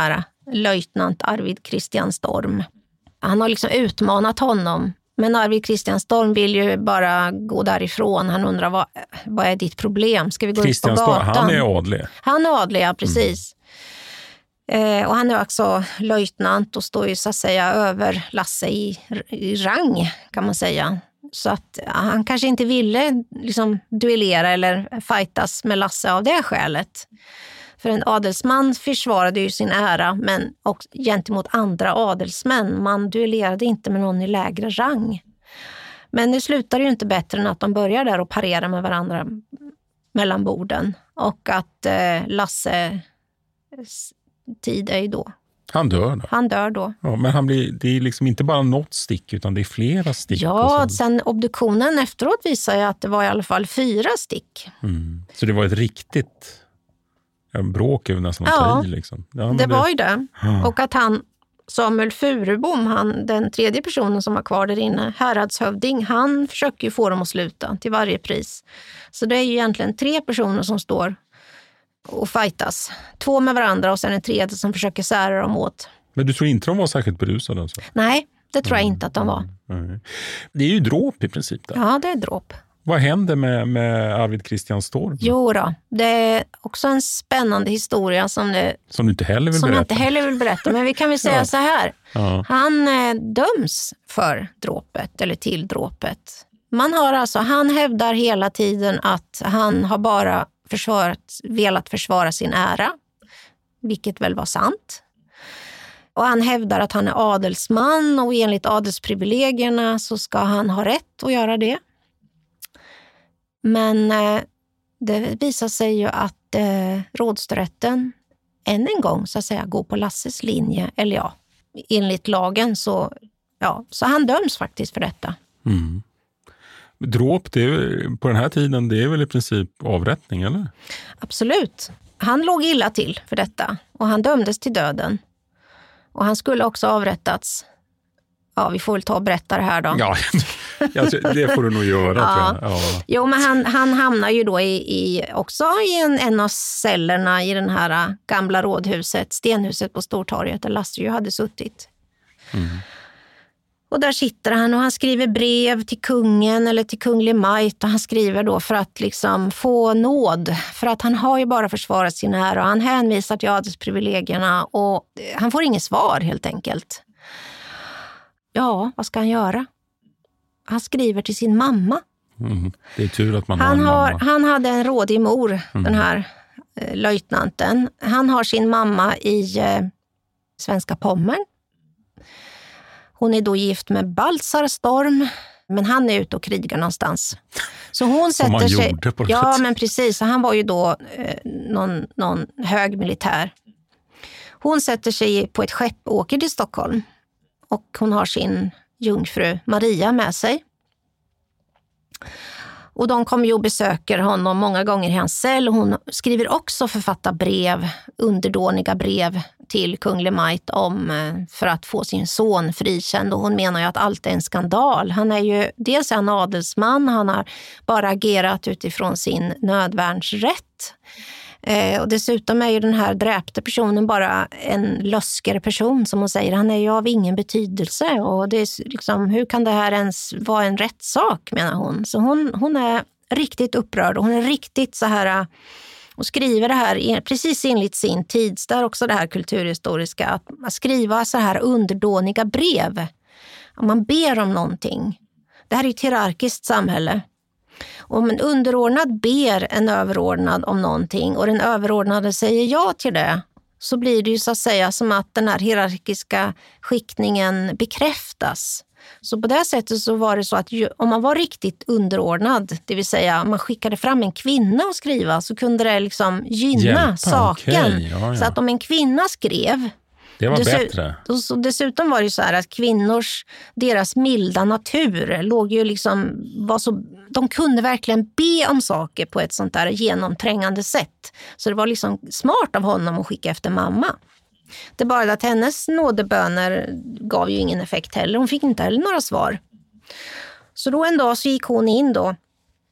löjtnant Arvid Christian Storm. Han har liksom utmanat honom. Men Arvid Christian Storm vill ju bara gå därifrån. Han undrar, vad är ditt problem? Ska vi gå ut på gatan? Storm, han är adlig. Han är adlig, ja, precis. Och han är också löjtnant och står ju så att säga över Lasse i rang, kan man säga. Så att han kanske inte ville liksom duellera eller fightas med Lasse av det skälet. För en adelsman försvarade ju sin ära, men också gentemot andra adelsmän. Man duellerade inte med någon i lägre rang. Men det slutar ju inte bättre än att de börjar där och parera med varandra mellan borden. Och att Lasse tid är ju då. Han dör då? Han dör då. Ja, men det är liksom inte bara något stick utan det är flera stick. Ja, sen obduktionen efteråt visar ju att det var i alla fall 4 stick. Så det var ett riktigt bråk över nästan att ta i liksom. Ja, det var ju det. Och att Samuel Furubom, den tredje personen som var kvar där inne, häradshövding, han försöker ju få dem att sluta till varje pris. Så det är ju egentligen 3 personer som står och fightas. 2 med varandra och sen en tredje som försöker sära dem åt. Men du tror inte de var särskilt berusade alltså? Nej, det tror jag inte att de var. Det är ju dråp i princip där. Ja, det är dråp. Vad hände med Arvid Christian Storm? Jo då, det är också en spännande historia som du inte heller vill berätta. Jag inte heller vill berätta, men vi kan väl säga så här. Ja. Han döms för dråpet eller till dråpet. Han hävdar hela tiden att han har bara velat försvara sin ära, vilket väl var sant. Och han hävdar att han är adelsman och enligt adelsprivilegierna så ska han ha rätt att göra det. Men det visar sig ju att rådsrätten än en gång så att säga går på Lasses linje. Eller ja, enligt lagen så han döms faktiskt för detta. Dråp, på den här tiden, det är väl i princip avrättning, eller? Absolut. Han låg illa till för detta och han dömdes till döden. Och han skulle också avrättats. Ja, vi får väl ta och berätta det här då. Ja, det får du nog göra, tror jag. Ja. Jo, men han hamnar ju då också i en av cellerna i den här gamla rådhuset, stenhuset på Stortorget, där Lasse ju hade suttit. Och där sitter han och han skriver brev till kungen eller till kunglig Majt, och han skriver då för att liksom få nåd. För att han har ju bara försvarat sin ära och han hänvisar till adelsprivilegierna och han får inget svar helt enkelt. Ja, vad ska han göra? Han skriver till sin mamma. Det är tur att man har en mamma. Han hade en rådig mor, den här löjtnanten. Han har sin mamma i Svenska Pommern. Hon är då gift med Baltzar Storm, men han är ute och krigar någonstans. Så hon sätter sig... Ja, men precis. Han var ju då någon hög militär. Hon sätter sig på ett skepp och åker till Stockholm. Och hon har sin jungfru Maria med sig. Och de kommer ju och besöker honom många gånger i hans cell. Hon skriver också brev, underdåniga brev till kunglig Majt för att få sin son frikänd. Och hon menar ju att allt är en skandal. Han är ju dels en adelsman, han har bara agerat utifrån sin nödvärnsrätt. Och dessutom är ju den här dräpte personen bara en löskare person, som hon säger. Han är ju av ingen betydelse och det är liksom, hur kan det här ens vara en rätt sak, menar hon. Så hon är riktigt upprörd och hon är riktigt så här och skriver det här precis enligt sin tid, där också det här kulturhistoriska, att skriva så här underdåniga brev. Om man ber om någonting. Det här är ett hierarkiskt samhälle. Om en underordnad ber en överordnad om någonting och den överordnade säger ja till det, så blir det ju så att säga som att den här hierarkiska skiktningen bekräftas. Så på det sättet så var det så att om man var riktigt underordnad, det vill säga man skickade fram en kvinna att skriva, så kunde det liksom gynna saken. Okay, ja. Så att om en kvinna skrev, det var bättre. Dessutom var det så här att deras milda natur låg ju liksom, de kunde verkligen be om saker på ett sånt där genomträngande sätt. Så det var liksom smart av honom att skicka efter mamma. Det är bara att hennes nådeböner gav ju ingen effekt heller. Hon fick inte heller några svar. Så då en dag så gick hon in då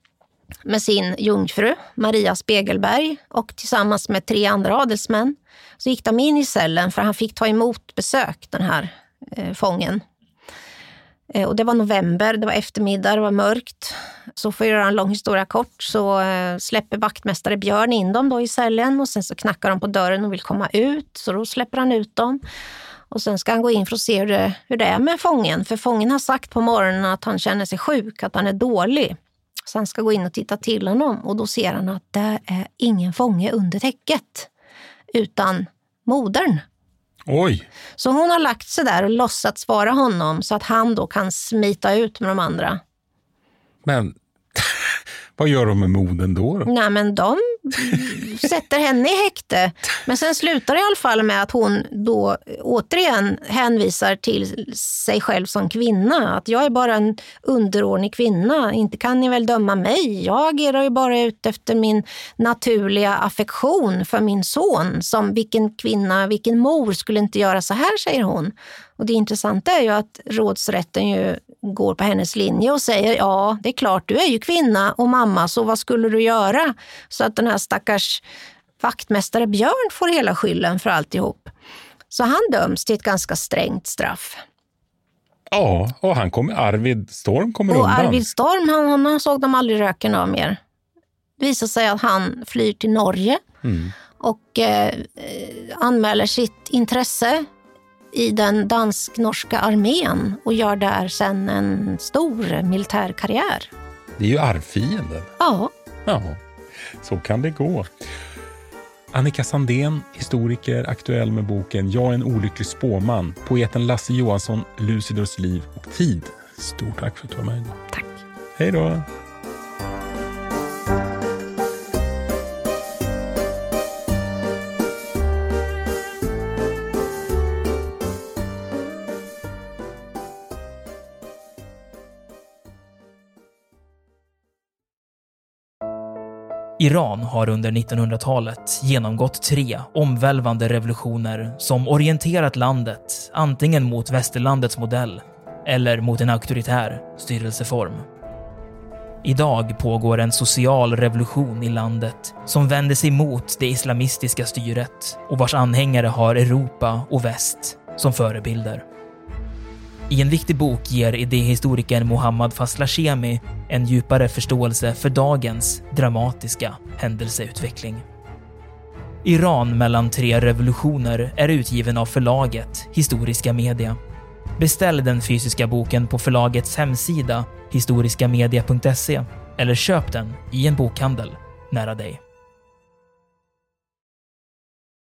med sin jungfru Maria Spegelberg och tillsammans med 3 andra adelsmän så gick de in i cellen för han fick ta emot besök, den här fången. Och det var november, det var eftermiddag, det var mörkt. Så för att göra en lång historia kort så släpper vaktmästare Björn in dem då i cellen och sen så knackar de på dörren och vill komma ut. Så då släpper han ut dem. Och sen ska han gå in för att se hur det är med fången. För fången har sagt på morgonen att han känner sig sjuk, att han är dålig. Så han ska gå in och titta till honom och då ser han att det är ingen fånge under täcket utan modern. Oj! Så hon har lagt sig där och låtsats vara honom så att han då kan smita ut med de andra. Men vad gör de med modern då? Nej, men de sätter henne i häkte. Men sen slutar det i alla fall med att hon då återigen hänvisar till sig själv som kvinna. Att jag är bara en underordnig kvinna. Inte kan ni väl döma mig. Jag agerar ju bara ut efter min naturliga affektion för min son. Som vilken kvinna, vilken mor skulle inte göra så här, säger hon. Och det intressanta är ju att rådsrätten ju går på hennes linje och säger ja, det är klart, du är ju kvinna och mamma, så vad skulle du göra? Så att den här stackars vaktmästare Björn får hela skylden för alltihop. Så han döms till ett ganska strängt straff. Ja, och Arvid Storm kommer undan. Och Arvid Storm, han såg de aldrig röken av mer. Det visar sig att han flyr till Norge och anmäler sitt intresse i den dansk-norska armén och gör där sen en stor militärkarriär. Det är ju arvfienden. Ja. Ja, så kan det gå. Annika Sandén, historiker, aktuell med boken Jag är en olycklig spåman. Poeten Lasse Johansson, Lucidors liv och tid. Stort tack för att du var med idag. Tack. Hej då. Iran har under 1900-talet genomgått 3 omvälvande revolutioner som orienterat landet antingen mot västerlandets modell eller mot en auktoritär styrelseform. Idag pågår en social revolution i landet som vänder sig mot det islamistiska styret och vars anhängare har Europa och väst som förebilder. I en viktig bok ger idéhistorikern Mohammad Faslashemi en djupare förståelse för dagens dramatiska händelseutveckling. Iran mellan 3 revolutioner är utgiven av förlaget Historiska Media. Beställ den fysiska boken på förlagets hemsida historiskamedia.se eller köp den i en bokhandel nära dig.